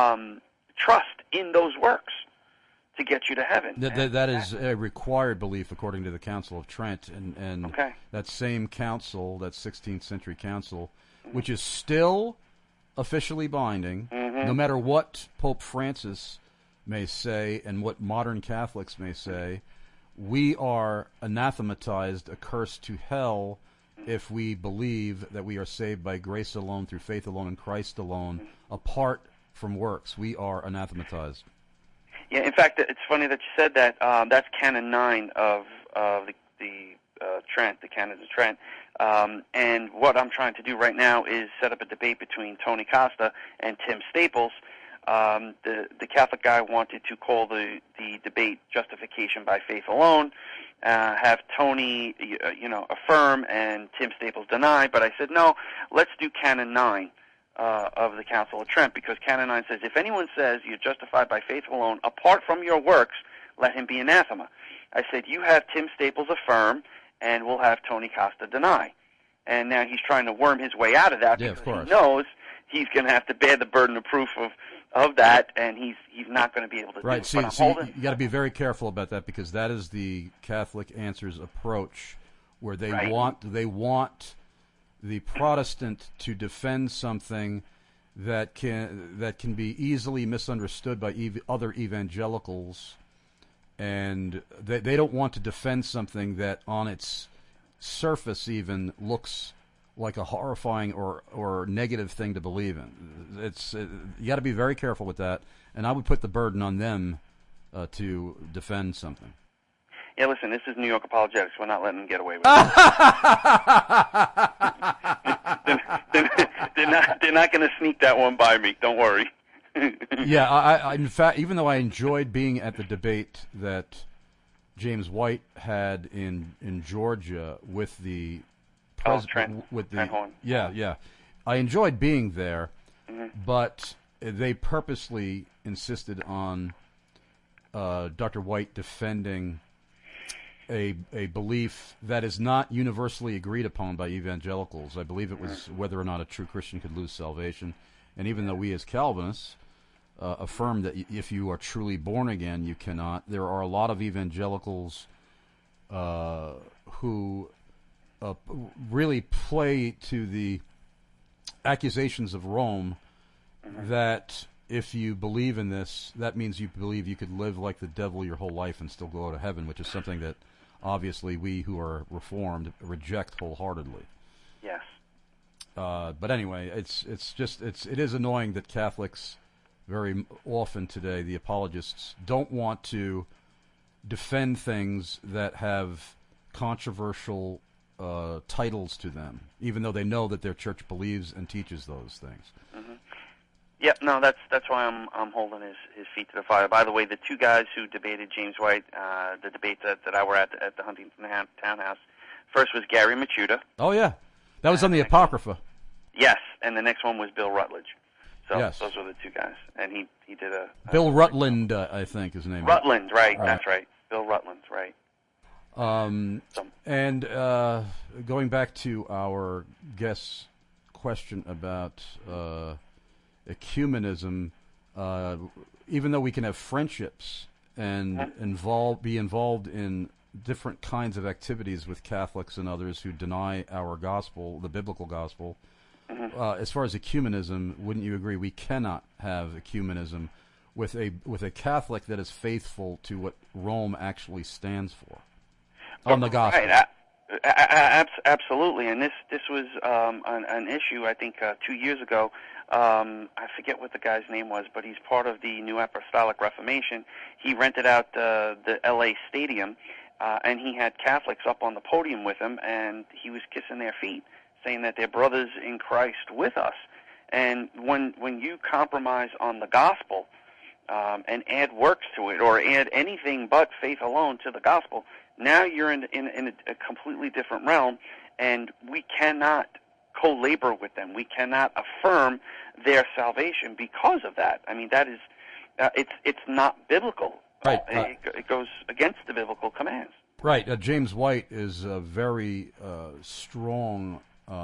trust in those works to get you to heaven. That is a required belief according to the Council of Trent, and okay. That same council, that 16th century council, which is still officially binding, no matter what Pope Francis may say and what modern Catholics may say, we are anathematized, accursed to hell, if we believe that we are saved by grace alone, through faith alone, in Christ alone, apart from works. We are anathematized. Yeah, in fact, it's funny that you said that. That's Canon 9 of the Trent, the Canons of Trent. And what I'm trying to do right now is set up a debate between Tony Costa and Tim Staples. The Catholic guy wanted to call the debate "Justification by Faith Alone," have Tony, affirm, and Tim Staples deny. But I said, no, let's do Canon 9 of the Council of Trent, because Canon 9 says, if anyone says you're justified by faith alone, apart from your works, let him be anathema. I said, you have Tim Staples affirm, and we'll have Tony Costa deny. And now he's trying to worm his way out of that, because he knows he's going to have to bear the burden of proof of that, and he's not going to be able to do it. See, you got to be very careful about that, because that is the Catholic Answers approach, where they want the Protestant to defend something that can be easily misunderstood by other evangelicals, and they don't want to defend something that on its surface even looks like a horrifying or negative thing to believe in. You got to be very careful with that, and I would put the burden on them to defend something. Yeah, listen, this is New York Apologetics. We're not letting them get away with it. They're not going to sneak that one by me. Don't worry. Yeah, I in fact, even though I enjoyed being at the debate that James White had in Georgia with the president, Trent Horn. Yeah, I enjoyed being there, Mm-hmm. but they purposely insisted on Dr. White defending a belief that is not universally agreed upon by evangelicals. I believe it was whether or not a true Christian could lose salvation. And even though we as Calvinists affirm that if you are truly born again, you cannot, there are a lot of evangelicals who really play to the accusations of Rome that if you believe in this, that means you believe you could live like the devil your whole life and still go to heaven, which is something that obviously we who are Reformed reject wholeheartedly. Yes. But anyway, it is annoying that Catholics very often today, the apologists, don't want to defend things that have controversial titles to them, even though they know that their church believes and teaches those things. Mm-hmm. Yep, no, that's why I'm holding his feet to the fire. By the way, the two guys who debated James White, the debate that I were at the Huntington Townhouse, first was Gary Machuda. Oh yeah, that was on the Apocrypha. Yes, and the next one was Bill Rutledge. So yes. Those were the two guys, and he did a Bill Rutland, I think his name. Rutland, right? That's right. Bill Rutland, right. And going back to our guest's question about ecumenism, even though we can have friendships and be involved in different kinds of activities with Catholics and others who deny our gospel, the biblical gospel, as far as ecumenism, wouldn't you agree we cannot have ecumenism with a Catholic that is faithful to what Rome actually stands for on the gospel? Right. Absolutely, and this was an issue. I think 2 years ago. I forget what the guy's name was, but he's part of the New Apostolic Reformation. He rented out the L.A. Stadium, and he had Catholics up on the podium with him, and he was kissing their feet, saying that they're brothers in Christ with us. And when you compromise on the gospel and add works to it, or add anything but faith alone to the gospel, now you're in a completely different realm, and we cannot co-labor with them. We cannot affirm their salvation because of that. I mean, that is it's not biblical. Right. It goes against the biblical commands. Right. James White is a very strong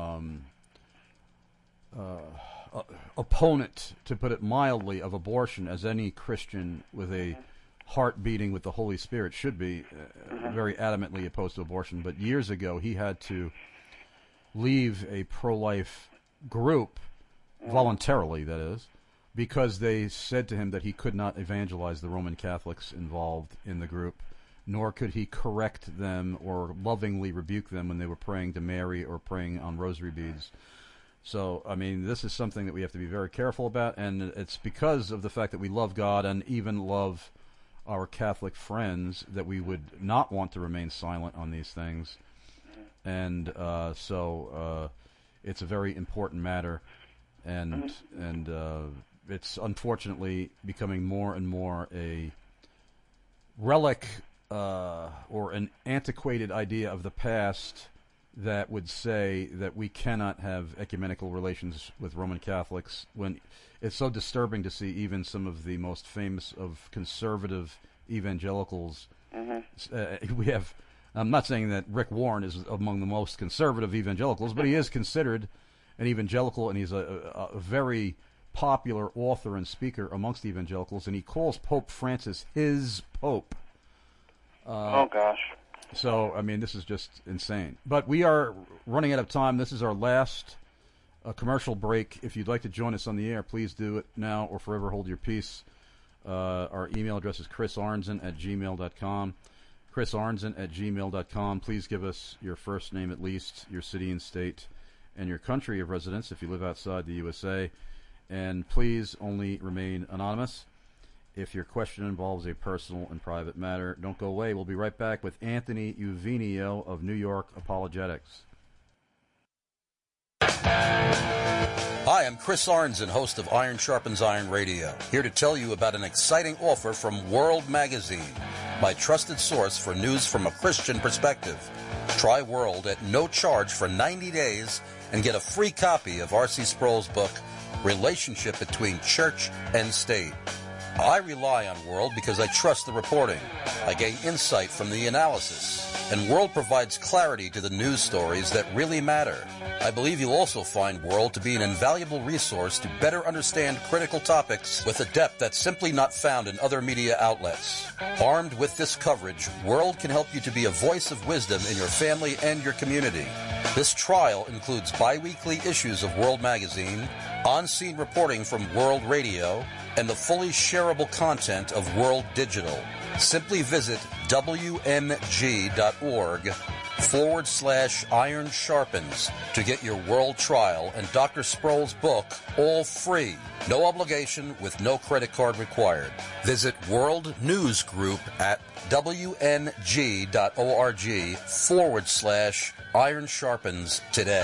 opponent, to put it mildly, of abortion, as any Christian with a heart beating with the Holy Spirit should be, very adamantly opposed to abortion. But years ago, he had to leave a pro-life group, voluntarily, that is, because they said to him that he could not evangelize the Roman Catholics involved in the group, nor could he correct them or lovingly rebuke them when they were praying to Mary or praying on rosary beads. So, I mean, this is something that we have to be very careful about, and it's because of the fact that we love God and even love our Catholic friends that we would not want to remain silent on these things. And so it's a very important matter, and it's unfortunately becoming more and more a relic or an antiquated idea of the past that would say that we cannot have ecumenical relations with Roman Catholics, when it's so disturbing to see even some of the most famous of conservative evangelicals. We have, I'm not saying that Rick Warren is among the most conservative evangelicals, but he is considered an evangelical, and he's a very popular author and speaker amongst evangelicals, and he calls Pope Francis his Pope. Oh, gosh. So, I mean, this is just insane. But we are running out of time. This is our last commercial break. If you'd like to join us on the air, please do it now or forever hold your peace. Our email address is chrisarnzen@gmail.com. chrisarnzen@gmail.com. Please give us your first name at least, your city and state, and your country of residence if you live outside the USA. And please only remain anonymous. If your question involves a personal and private matter, don't go away. We'll be right back with Anthony Uvinio of New York Apologetics. Hi, I'm Chris Arnzen, host of Iron Sharpens Iron Radio, here to tell you about an exciting offer from World Magazine, my trusted source for news from a Christian perspective. Try World at no charge for 90 days and get a free copy of R.C. Sproul's book, Relationship Between Church and State. I rely on World because I trust the reporting. I gain insight from the analysis. And World provides clarity to the news stories that really matter. I believe you'll also find World to be an invaluable resource to better understand critical topics with a depth that's simply not found in other media outlets. Armed with this coverage, World can help you to be a voice of wisdom in your family and your community. This trial includes bi-weekly issues of World Magazine, on-scene reporting from World Radio, and the fully shareable content of World Digital. Simply visit WMG.org/Iron Sharpens to get your World trial and Dr. Sproul's book all free. No obligation with no credit card required. Visit World News Group at WMG.org/Iron Sharpens today.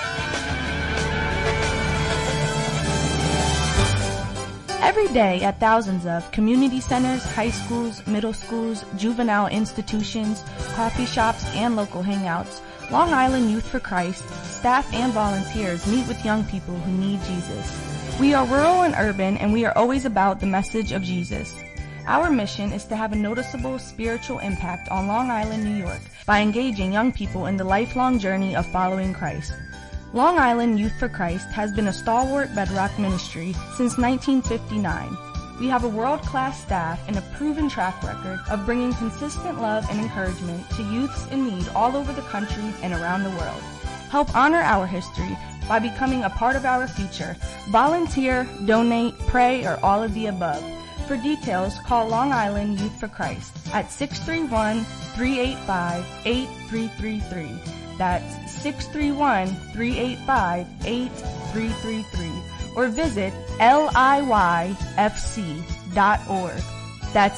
Every day at thousands of community centers, high schools, middle schools, juvenile institutions, coffee shops, and local hangouts, Long Island Youth for Christ, staff and volunteers meet with young people who need Jesus. We are rural and urban, and we are always about the message of Jesus. Our mission is to have a noticeable spiritual impact on Long Island, New York, by engaging young people in the lifelong journey of following Christ. Long Island Youth for Christ has been a stalwart bedrock ministry since 1959. We have a world-class staff and a proven track record of bringing consistent love and encouragement to youths in need all over the country and around the world. Help honor our history by becoming a part of our future. Volunteer, donate, pray, or all of the above. For details, call Long Island Youth for Christ at 631-385-8333. That's 631-385-8333. Or visit LIYFC.org. That's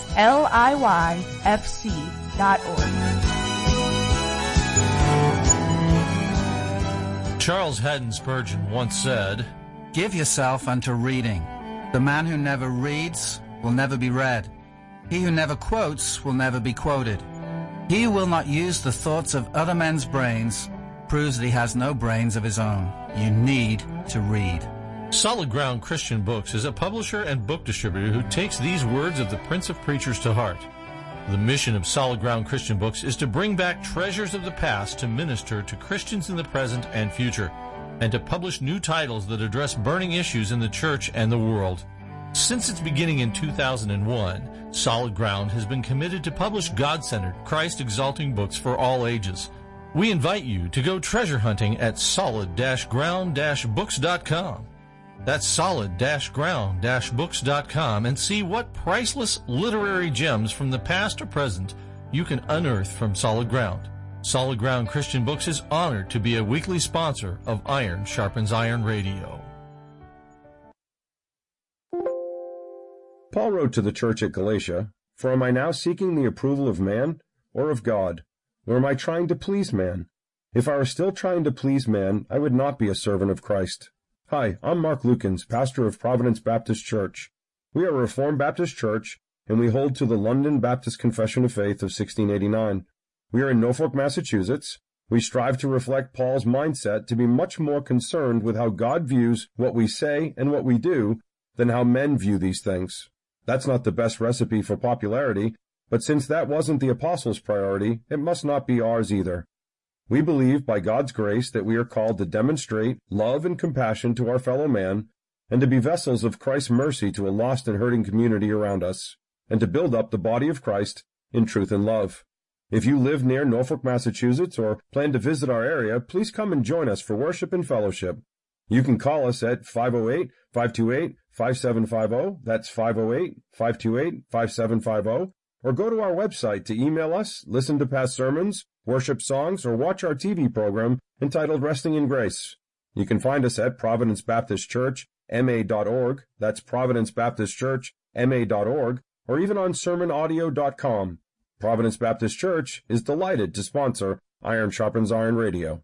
LIYFC.org. Charles Haddon Spurgeon once said, "Give yourself unto reading. The man who never reads will never be read. He who never quotes will never be quoted. He who will not use the thoughts of other men's brains proves that he has no brains of his own. You need to read." Solid Ground Christian Books is a publisher and book distributor who takes these words of the Prince of Preachers to heart. The mission of Solid Ground Christian Books is to bring back treasures of the past to minister to Christians in the present and future, and to publish new titles that address burning issues in the church and the world. Since its beginning in 2001, Solid Ground has been committed to publish God-centered, Christ-exalting books for all ages. We invite you to go treasure hunting at solid-ground-books.com. That's solid-ground-books.com, and see what priceless literary gems from the past or present you can unearth from Solid Ground. Solid Ground Christian Books is honored to be a weekly sponsor of Iron Sharpens Iron Radio. Paul wrote to the church at Galatia, "For am I now seeking the approval of man or of God? Or am I trying to please man? If I were still trying to please man, I would not be a servant of Christ." Hi, I'm Mark Lukens, pastor of Providence Baptist Church. We are a Reformed Baptist church, and we hold to the London Baptist Confession of Faith of 1689. We are in Norfolk, Massachusetts. We strive to reflect Paul's mindset to be much more concerned with how God views what we say and what we do than how men view these things. That's not the best recipe for popularity, but since that wasn't the apostles' priority, it must not be ours either. We believe by God's grace that we are called to demonstrate love and compassion to our fellow man, and to be vessels of Christ's mercy to a lost and hurting community around us, and to build up the body of Christ in truth and love. If you live near Norfolk, Massachusetts, or plan to visit our area, please come and join us for worship and fellowship. You can call us at 508-528-5750. That's 508-528-5750. or go to our website to email us, listen to past sermons, worship songs, or watch our TV program entitled Resting in Grace. You can find us at Providence Baptist Church, ma.org, that's Providence Baptist Church, ma.org, or even on sermonaudio.com. Providence Baptist Church is delighted to sponsor Iron Sharpens Iron Radio.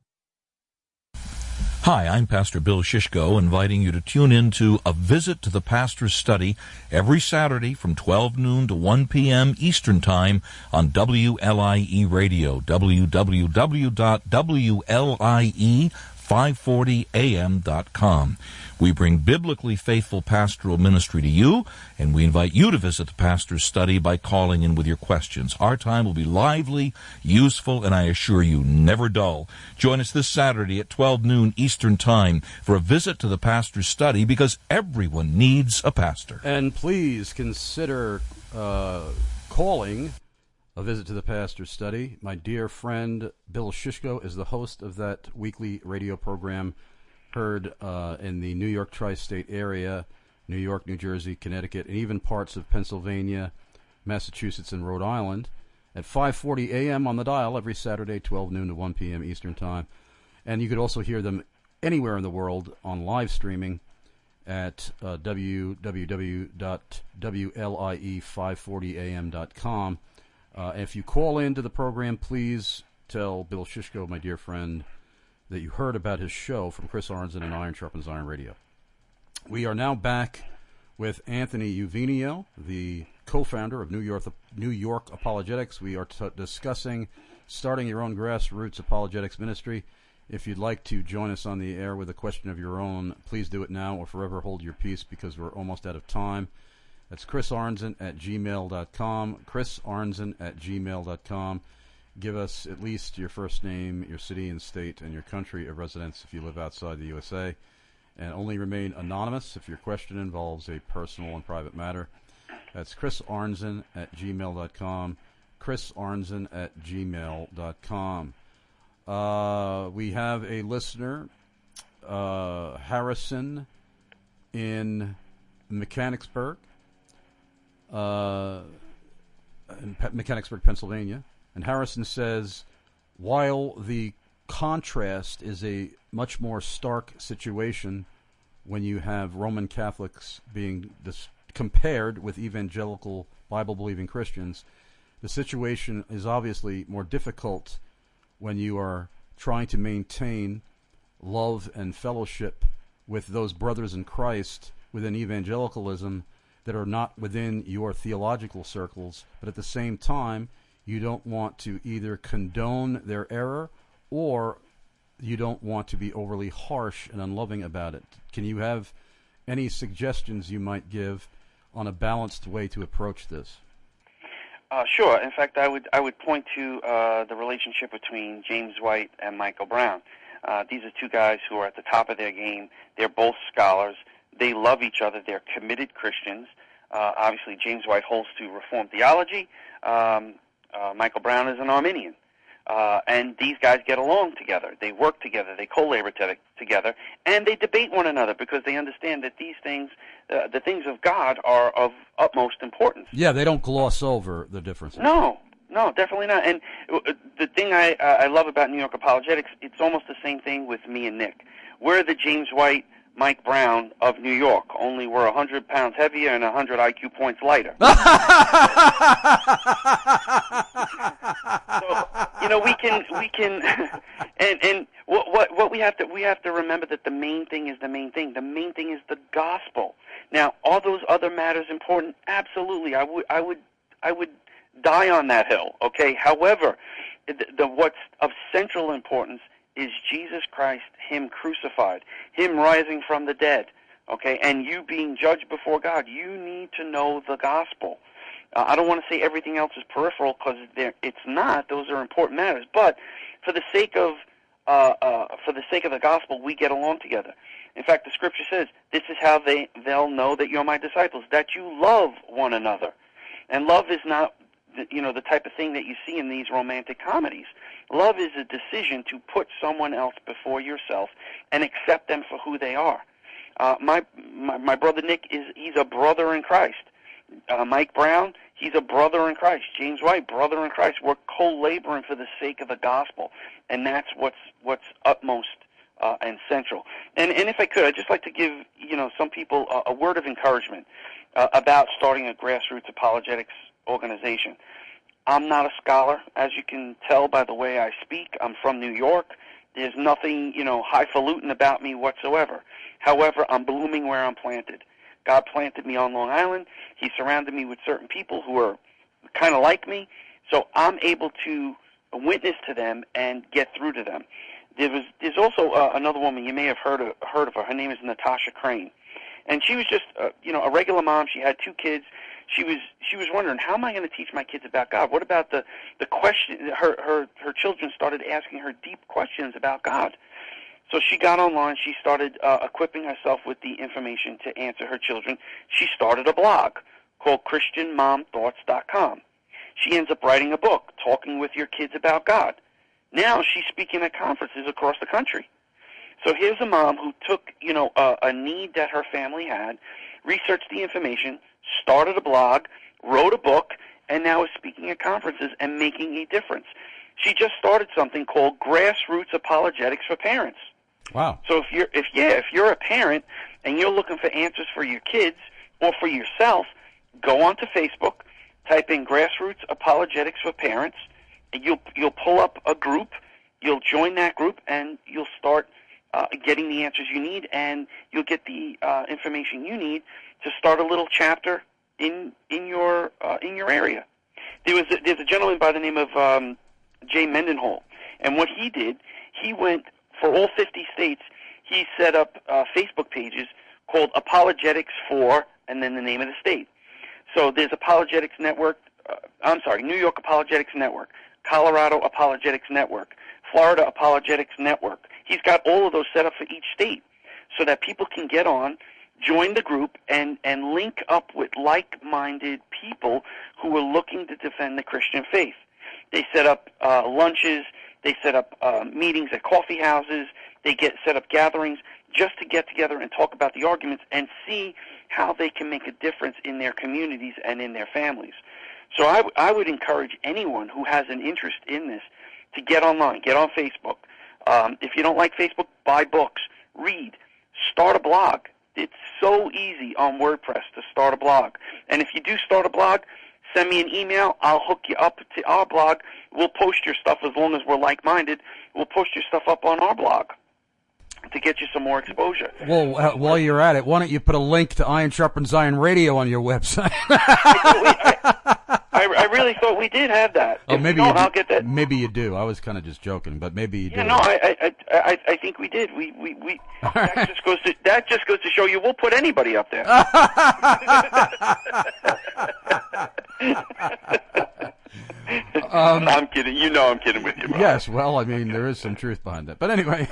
Hi, I'm Pastor Bill Shishko, inviting you to tune in to A Visit to the Pastor's Study every Saturday from 12 noon to 1 p.m. Eastern Time on WLIE Radio, www.WLIE540am.com. We bring biblically faithful pastoral ministry to you, and we invite you to visit the pastor's study by calling in with your questions. Our time will be lively, useful, and I assure you, never dull. Join us this Saturday at 12 noon Eastern Time for a visit to the pastor's study, because everyone needs a pastor. And please consider calling A Visit to the Pastor's Study. My dear friend Bill Shishko is the host of that weekly radio program, heard in the New York tri-state area, New York, New Jersey, Connecticut, and even parts of Pennsylvania, Massachusetts, and Rhode Island at 5:40 a.m. on the dial every Saturday, 12 noon to 1 p.m. Eastern Time. And you could also hear them anywhere in the world on live streaming at www.WLIE540am.com. If you call into the program, please tell Bill Shishko, my dear friend, that you heard about his show from Chris Arnzen and Iron Sharpens Iron Radio. We are now back with Anthony Uvinio, the co-founder of New York Apologetics. We are discussing starting your own grassroots apologetics ministry. If you'd like to join us on the air with a question of your own, please do it now or forever hold your peace, because we're almost out of time. That's chrisarnzen@gmail.com, chrisarnzen@gmail.com. Give us at least your first name, your city and state, and your country of residence if you live outside the USA. And only remain anonymous if your question involves a personal and private matter. That's chrisarnzen@gmail.com, chrisarnzen@gmail.com. We have a listener, Harrison in Mechanicsburg, Pennsylvania. And Harrison says, while the contrast is a much more stark situation when you have Roman Catholics being compared with evangelical Bible-believing Christians, the situation is obviously more difficult when you are trying to maintain love and fellowship with those brothers in Christ within evangelicalism that are not within your theological circles, but at the same time, you don't want to either condone their error or you don't want to be overly harsh and unloving about it. Can you have any suggestions you might give on a balanced way to approach this? Sure. In fact, I would point to the relationship between James White and Michael Brown. These are two guys who are at the top of their game. They're both scholars. They love each other. They're committed Christians. Obviously, James White holds to Reformed theology. Michael Brown is an Arminian. And these guys get along together. They work together. They co-labor together. And they debate one another because they understand that these things, the things of God, are of utmost importance. Yeah, they don't gloss over the differences. No, definitely not. And the thing I love about New York Apologetics, it's almost the same thing with me and Nick. We're the James White, Mike Brown of New York, only we're 100 pounds heavier and 100 IQ points lighter. So, we can, and what we have to remember that the main thing is the main thing. The main thing is the gospel. Now, are those other matters important? Absolutely. I would die on that hill. Okay. However, what's of central importance is Jesus Christ, Him crucified, Him rising from the dead, okay, and you being judged before God. You need to know the gospel. I don't want to say everything else is peripheral, because it's not. Those are important matters. But for the sake of the gospel, we get along together. In fact, the Scripture says, "This is how they'll know that you're my disciples, that you love one another." And love is not the type of thing that you see in these romantic comedies. Love is a decision to put someone else before yourself and accept them for who they are. My brother Nick he's a brother in Christ. Mike Brown, He's a brother in Christ. James White, brother in Christ. We're co-laboring for the sake of the gospel, and that's what's utmost and central. And if I could, I'd just like to give some people a word of encouragement about starting a grassroots apologetics organization. I'm not a scholar, as you can tell by the way I speak. I'm from New York. There's nothing, highfalutin about me whatsoever. However, I'm blooming where I'm planted. God planted me on Long Island. He surrounded me with certain people who are kind of like me, so I'm able to witness to them and get through to them. There's also another woman, you may have heard of her. Her name is Natasha Crane. And she was just, a regular mom. She had 2 kids. She was wondering, how am I going to teach my kids about God? What about the question? Her children started asking her deep questions about God. So she got online. She started equipping herself with the information to answer her children. She started a blog called ChristianMomThoughts.com. She ends up writing a book, Talking with Your Kids About God. Now she's speaking at conferences across the country. So here's a mom who took, a need that her family had, researched the information, started a blog, wrote a book, and now is speaking at conferences and making a difference. She just started something called Grassroots Apologetics for Parents. Wow. So if you're a parent and you're looking for answers for your kids or for yourself, go onto Facebook, type in Grassroots Apologetics for Parents, and you'll pull up a group, you'll join that group, and you'll start getting the answers you need, and you'll get the information you need to start a little chapter in your area. There's a gentleman by the name of Jay Mendenhall, and what he did, he went for all 50 states. He set up Facebook pages called Apologetics for, and then the name of the state. So there's Apologetics Network. New York Apologetics Network, Colorado Apologetics Network, Florida Apologetics Network. He's got all of those set up for each state so that people can get on, join the group, and link up with like-minded people who are looking to defend the Christian faith. They set up lunches. They set up meetings at coffee houses. They set up gatherings just to get together and talk about the arguments and see how they can make a difference in their communities and in their families. So I would encourage anyone who has an interest in this to get online, get on Facebook. If you don't like Facebook, buy books, read, start a blog. It's so easy on WordPress to start a blog. And if you do start a blog, send me an email. I'll hook you up to our blog. We'll post your stuff as long as we're like-minded. We'll post your stuff up on our blog to get you some more exposure. Well, while you're at it, why don't you put a link to Iron Sharpens Iron Radio on your website? I really thought we did have that. Oh, maybe you I'll get that. Maybe you do. I was kind of just joking, but maybe you do. No, I think we did. That just goes to show you we'll put anybody up there. I'm kidding. I'm kidding with you, Bob. Yes, well, I mean, there is some truth behind that. But anyway,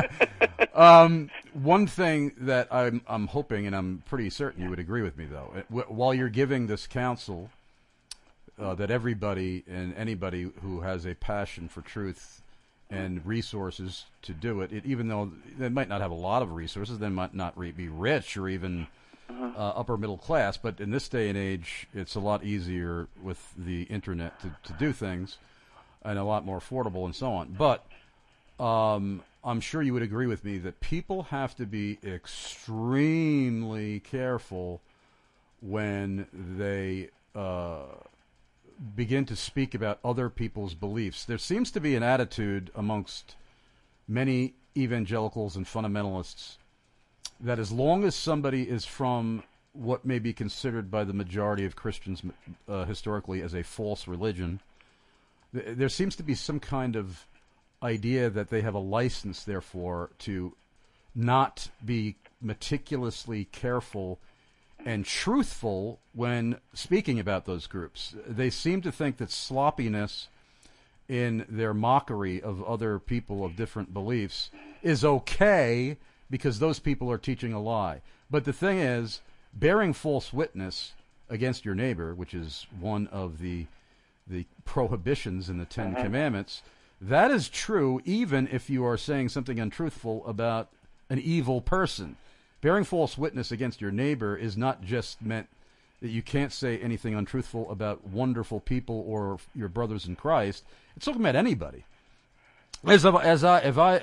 one thing that I'm hoping, and I'm pretty certain you would agree with me, though, while you're giving this counsel, that everybody and anybody who has a passion for truth and resources to do it, even though they might not have a lot of resources, they might not be rich or even upper middle class, but in this day and age, it's a lot easier with the internet to do things, and a lot more affordable and so on. But I'm sure you would agree with me that people have to be extremely careful when they begin to speak about other people's beliefs. There seems to be an attitude amongst many evangelicals and fundamentalists that as long as somebody is from what may be considered by the majority of Christians historically as a false religion, there seems to be some kind of idea that they have a license, therefore, to not be meticulously careful and truthful when speaking about those groups. They seem to think that sloppiness in their mockery of other people of different beliefs is okay because those people are teaching a lie. But the thing is, bearing false witness against your neighbor, which is one of the prohibitions in the Ten Commandments, that is true even if you are saying something untruthful about an evil person. Bearing false witness against your neighbor is not just meant that you can't say anything untruthful about wonderful people or your brothers in Christ. It's talking about anybody. As I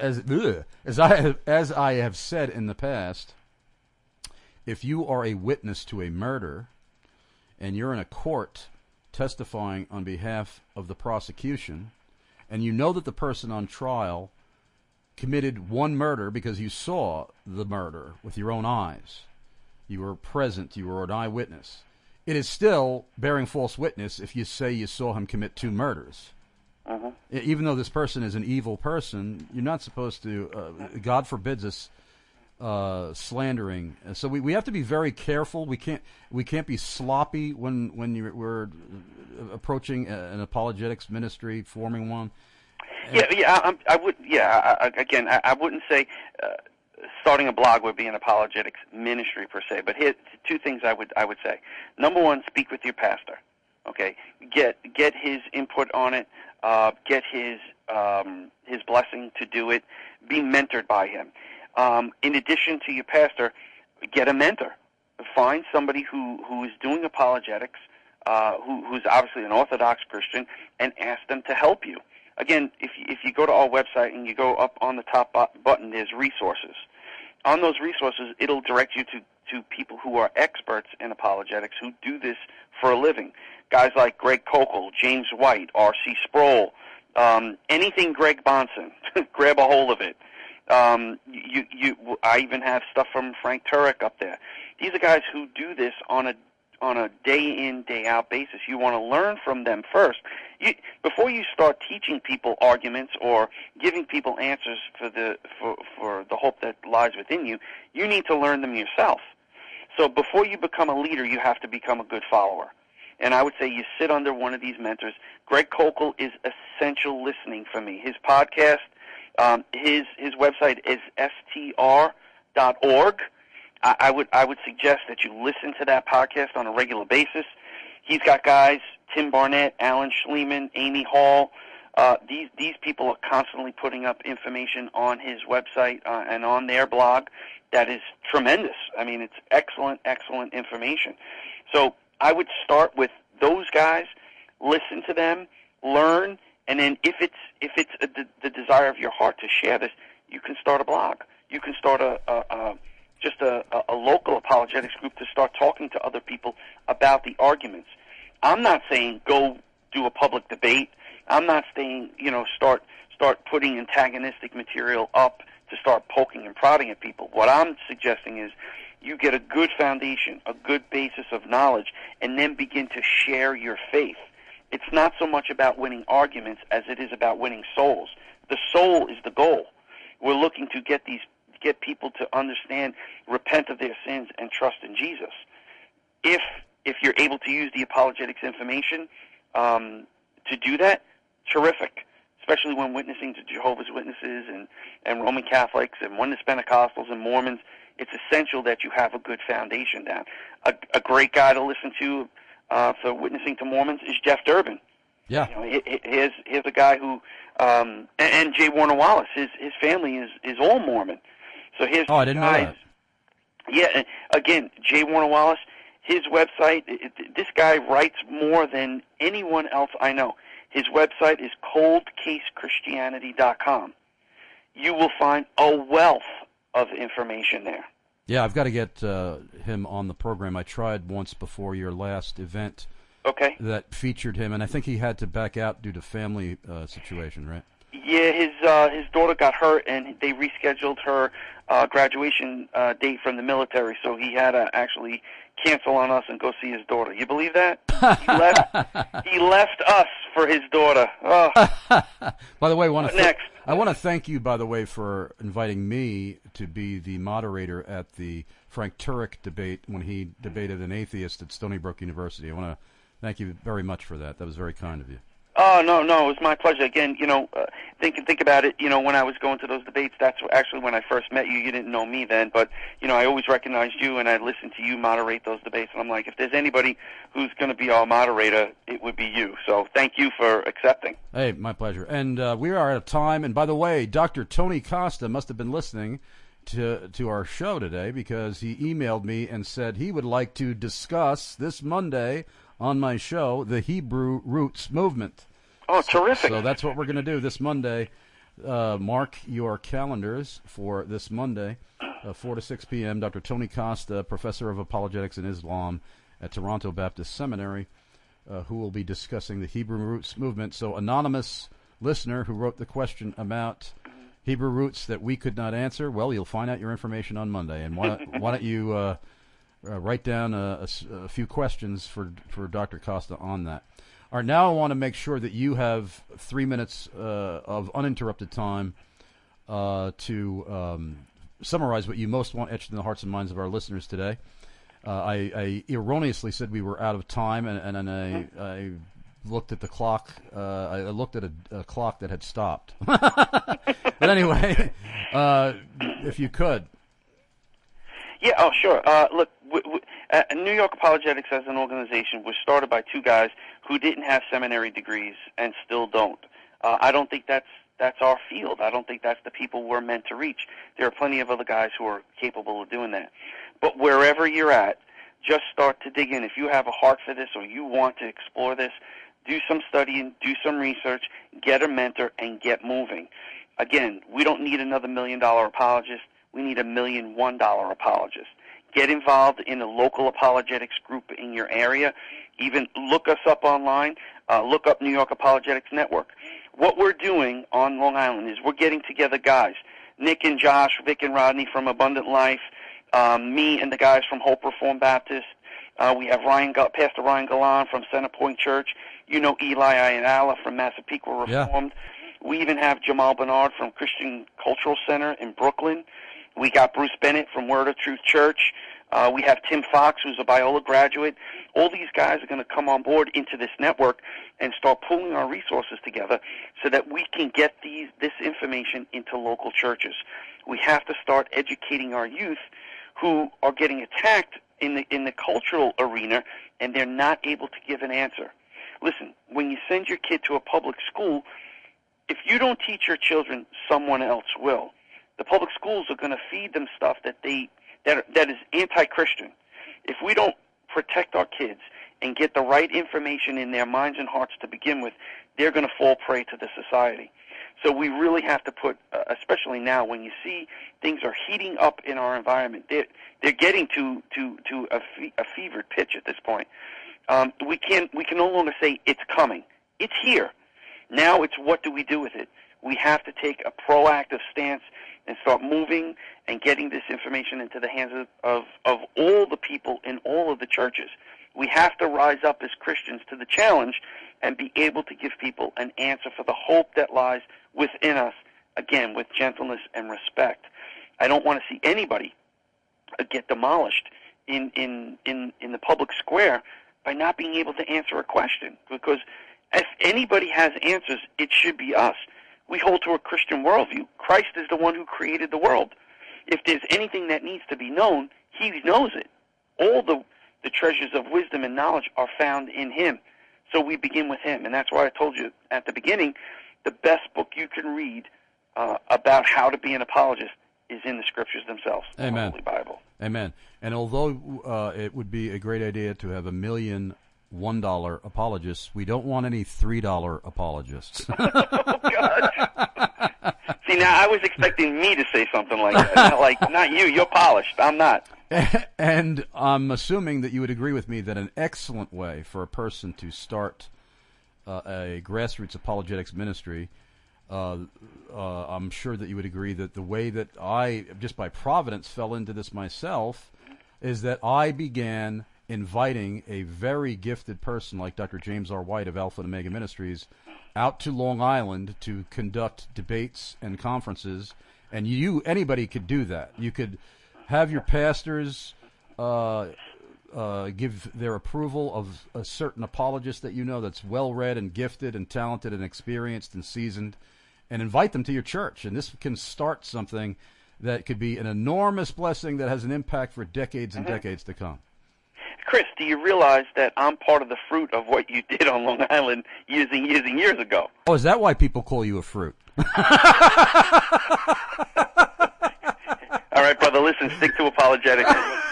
have said in the past, if you are a witness to a murder and you're in a court testifying on behalf of the prosecution, and you know that the person on trial committed one murder because you saw the murder with your own eyes, you were present, you were an eyewitness, it is still bearing false witness if you say you saw him commit two murders. Uh-huh. Even though this person is an evil person, you're not supposed to, God forbids us slandering. So we have to be very careful. We can't be sloppy when we're approaching an apologetics ministry, forming one. I wouldn't say starting a blog would be an apologetics ministry per se, but here's two things I would say. Number one, speak with your pastor. Okay, get his input on it. Get his blessing to do it. Be mentored by him. In addition to your pastor, get a mentor. Find somebody who is doing apologetics, who's obviously an Orthodox Christian, and ask them to help you. Again, if you go to our website and you go up on the top button, there's resources. On those resources, it'll direct you to people who are experts in apologetics who do this for a living. Guys like Greg Kokel, James White, R.C. Sproul, anything Greg Bonson, grab a hold of it. I even have stuff from Frank Turek up there. These are guys who do this on a day in, day out basis. You want to learn from them first. Before you start teaching people arguments or giving people answers for the hope that lies within you, you need to learn them yourself. So before you become a leader, you have to become a good follower. And I would say you sit under one of these mentors. Greg Kokel is essential listening for me. His podcast, his website is str.org. I would suggest that you listen to that podcast on a regular basis. He's got guys, Tim Barnett, Alan Schliemann, Amy Hall. These people are constantly putting up information on his website and on their blog that is tremendous. I mean, it's excellent information. So I would start with those guys, listen to them, learn, and then if it's the desire of your heart to share this, you can start a blog. You can start a local apologetics group to start talking to other people about the arguments. I'm not saying go do a public debate. I'm not saying start putting antagonistic material up to start poking and prodding at people. What I'm suggesting is you get a good foundation, a good basis of knowledge, and then begin to share your faith. It's not so much about winning arguments as it is about winning souls. The soul is the goal. We're looking to get people to understand, repent of their sins, and trust in Jesus. If you're able to use the apologetics information to do that, terrific. Especially when witnessing to Jehovah's Witnesses and Roman Catholics and Oneness Pentecostals and Mormons, it's essential that you have a good foundation down. A great guy to listen to for witnessing to Mormons is Jeff Durbin. Yeah. Here's a guy who and J. Warner Wallace. His family is all Mormon. So here's I didn't know that. Yeah. Again, J. Warner Wallace. His website. This guy writes more than anyone else I know. His website is coldcasechristianity.com. You will find a wealth of information there. Yeah, I've got to get him on the program. I tried once before your last event. Okay. That featured him, and I think he had to back out due to family situation, right? Yeah, his daughter got hurt, and they rescheduled her graduation date from the military, so he had to actually cancel on us and go see his daughter. You believe that? He left us for his daughter. Oh. By the way, I want to thank you, by the way, for inviting me to be the moderator at the Frank Turek debate when he debated an atheist at Stony Brook University. I want to thank you very much for that. That was very kind of you. Oh, no, it was my pleasure. Again, think about it, when I was going to those debates, that's actually when I first met you. You didn't know me then, but, I always recognized you, and I listened to you moderate those debates, and I'm like, if there's anybody who's going to be our moderator, it would be you. So thank you for accepting. Hey, my pleasure. And we are out of time. And by the way, Dr. Tony Costa must have been listening, to our show today because he emailed me and said he would like to discuss this Monday on my show the Hebrew Roots movement. Oh, terrific. So that's what we're going to do this Monday. Mark your calendars for this Monday, 4 to 6 p.m. Dr. Tony Costa, professor of apologetics and Islam at Toronto Baptist Seminary, who will be discussing the Hebrew Roots movement. So anonymous listener who wrote the question about Hebrew roots that we could not answer, well, you'll find out your information on Monday. And why don't you write down a few questions for Dr. Costa on that. All right, now I want to make sure that you have 3 minutes of uninterrupted time to summarize what you most want etched in the hearts and minds of our listeners today. I erroneously said we were out of time, and I looked at the clock. I looked at a clock that had stopped. But anyway, if you could. Yeah, oh, sure. Look, New York Apologetics as an organization was started by two guys who didn't have seminary degrees and still don't. I don't think that's our field. I don't think that's the people we're meant to reach. There are plenty of other guys who are capable of doing that. But wherever you're at, just start to dig in. If you have a heart for this or you want to explore this, do some studying, do some research, get a mentor, and get moving. Again, we don't need another $1 million apologist. We need $1 million $1 apologist. Get involved in a local apologetics group in your area. Even look us up online. Look up New York Apologetics Network. What we're doing on Long Island is we're getting together guys, Nick and Josh, Vic and Rodney from Abundant Life, me and the guys from Hope Reformed Baptist. We have Pastor Ryan Galan from Center Point Church. You know Eli Ayala from Massapequa Reformed. Yeah. We even have Jamal Bernard from Christian Cultural Center in Brooklyn. We got Bruce Bennett from Word of Truth Church. We have Tim Fox, who's a Biola graduate. All these guys are going to come on board into this network and start pulling our resources together so that we can get this information into local churches. We have to start educating our youth who are getting attacked in the cultural arena, and they're not able to give an answer. Listen, when you send your kid to a public school, if you don't teach your children, someone else will. The public schools are going to feed them stuff that is anti-Christian. If we don't protect our kids and get the right information in their minds and hearts to begin with, they're going to fall prey to the society. So we really have to put, especially now when you see things are heating up in our environment, they're getting to a fevered pitch at this point. We can no longer say it's coming. It's here. Now it's what do we do with it? We have to take a proactive stance and start moving and getting this information into the hands of all the people in all of the churches. We have to rise up as Christians to the challenge and be able to give people an answer for the hope that lies within us, again, with gentleness and respect. I don't want to see anybody get demolished in the public square by not being able to answer a question, because if anybody has answers, it should be us. We hold to a Christian worldview. Christ is the one who created the world. If there's anything that needs to be known, he knows it. All the treasures of wisdom and knowledge are found in him. So we begin with him. And that's why I told you at the beginning, the best book you can read about how to be an apologist is in the Scriptures themselves, Amen. The Holy Bible. Amen. And although it would be a great idea to have $1 million $1 apologists, we don't want any $3 apologists. Oh, God. See, now I was expecting me to say something like that. Not you. You're polished. I'm not. And I'm assuming that you would agree with me that an excellent way for a person to start a grassroots apologetics ministry, I'm sure that you would agree that the way that I, just by providence, fell into this myself is that I began inviting a very gifted person like Dr. James R. White of Alpha and Omega Ministries out to Long Island to conduct debates and conferences. And anybody could do that. You could have your pastors give their approval of a certain apologist that you know that's well-read and gifted and talented and experienced and seasoned, and invite them to your church. And this can start something that could be an enormous blessing that has an impact for decades and decades to come. Chris, do you realize that I'm part of the fruit of what you did on Long Island years and years and years ago? Oh, is that why people call you a fruit? All listen, stick to apologetics.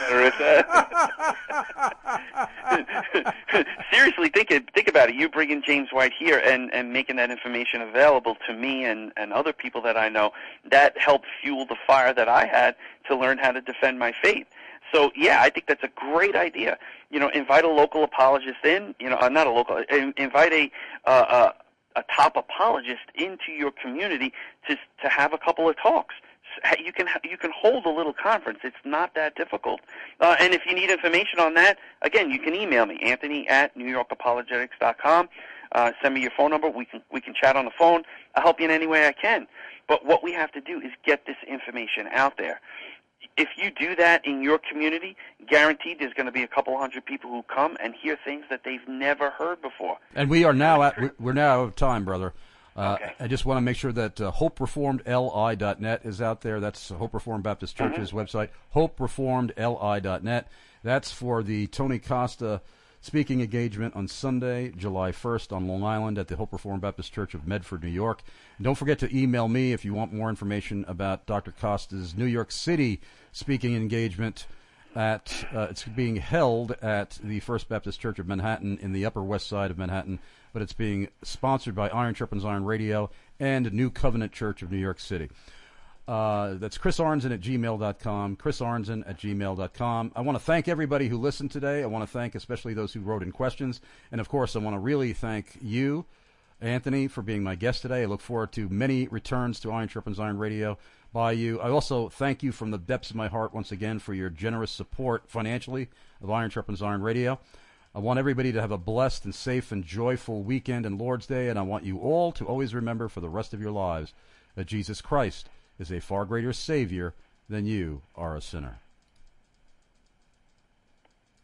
Seriously, think about it. You bringing James White here and making that information available to me and other people that I know, that helped fuel the fire that I had to learn how to defend my faith. So, yeah, I think that's a great idea. Invite a local apologist in, not a local, invite a top apologist into your community to have a couple of talks. You can hold a little conference. It's not that difficult. And if you need information on that, again, you can email me, Anthony@NewYorkApologetics.com. Send me your phone number. We can chat on the phone. I'll help you in any way I can. But what we have to do is get this information out there. If you do that in your community, guaranteed there's going to be a couple hundred people who come and hear things that they've never heard before. And we're now out of time, brother. Okay. I just want to make sure that HopeReformedLI.net is out there. That's Hope Reformed Baptist Church's website, HopeReformedLI.net. That's for the Tony Costa speaking engagement on Sunday, July 1st on Long Island at the Hope Reformed Baptist Church of Medford, New York. And don't forget to email me if you want more information about Dr. Costa's New York City speaking engagement. It's being held at the First Baptist Church of Manhattan in the Upper West Side of Manhattan, but it's being sponsored by Iron Sharpens Iron Radio and New Covenant Church of New York City. That's chrisarnzen@gmail.com, chrisarnzen@gmail.com. I want to thank everybody who listened today. I want to thank especially those who wrote in questions. And, of course, I want to really thank you, Anthony, for being my guest today. I look forward to many returns to Iron Sharpens Iron Radio by you. I also thank you from the depths of my heart once again for your generous support financially of Iron Sharpens Iron Radio. I want everybody to have a blessed and safe and joyful weekend and Lord's Day, and I want you all to always remember for the rest of your lives that Jesus Christ is a far greater Savior than you are a sinner.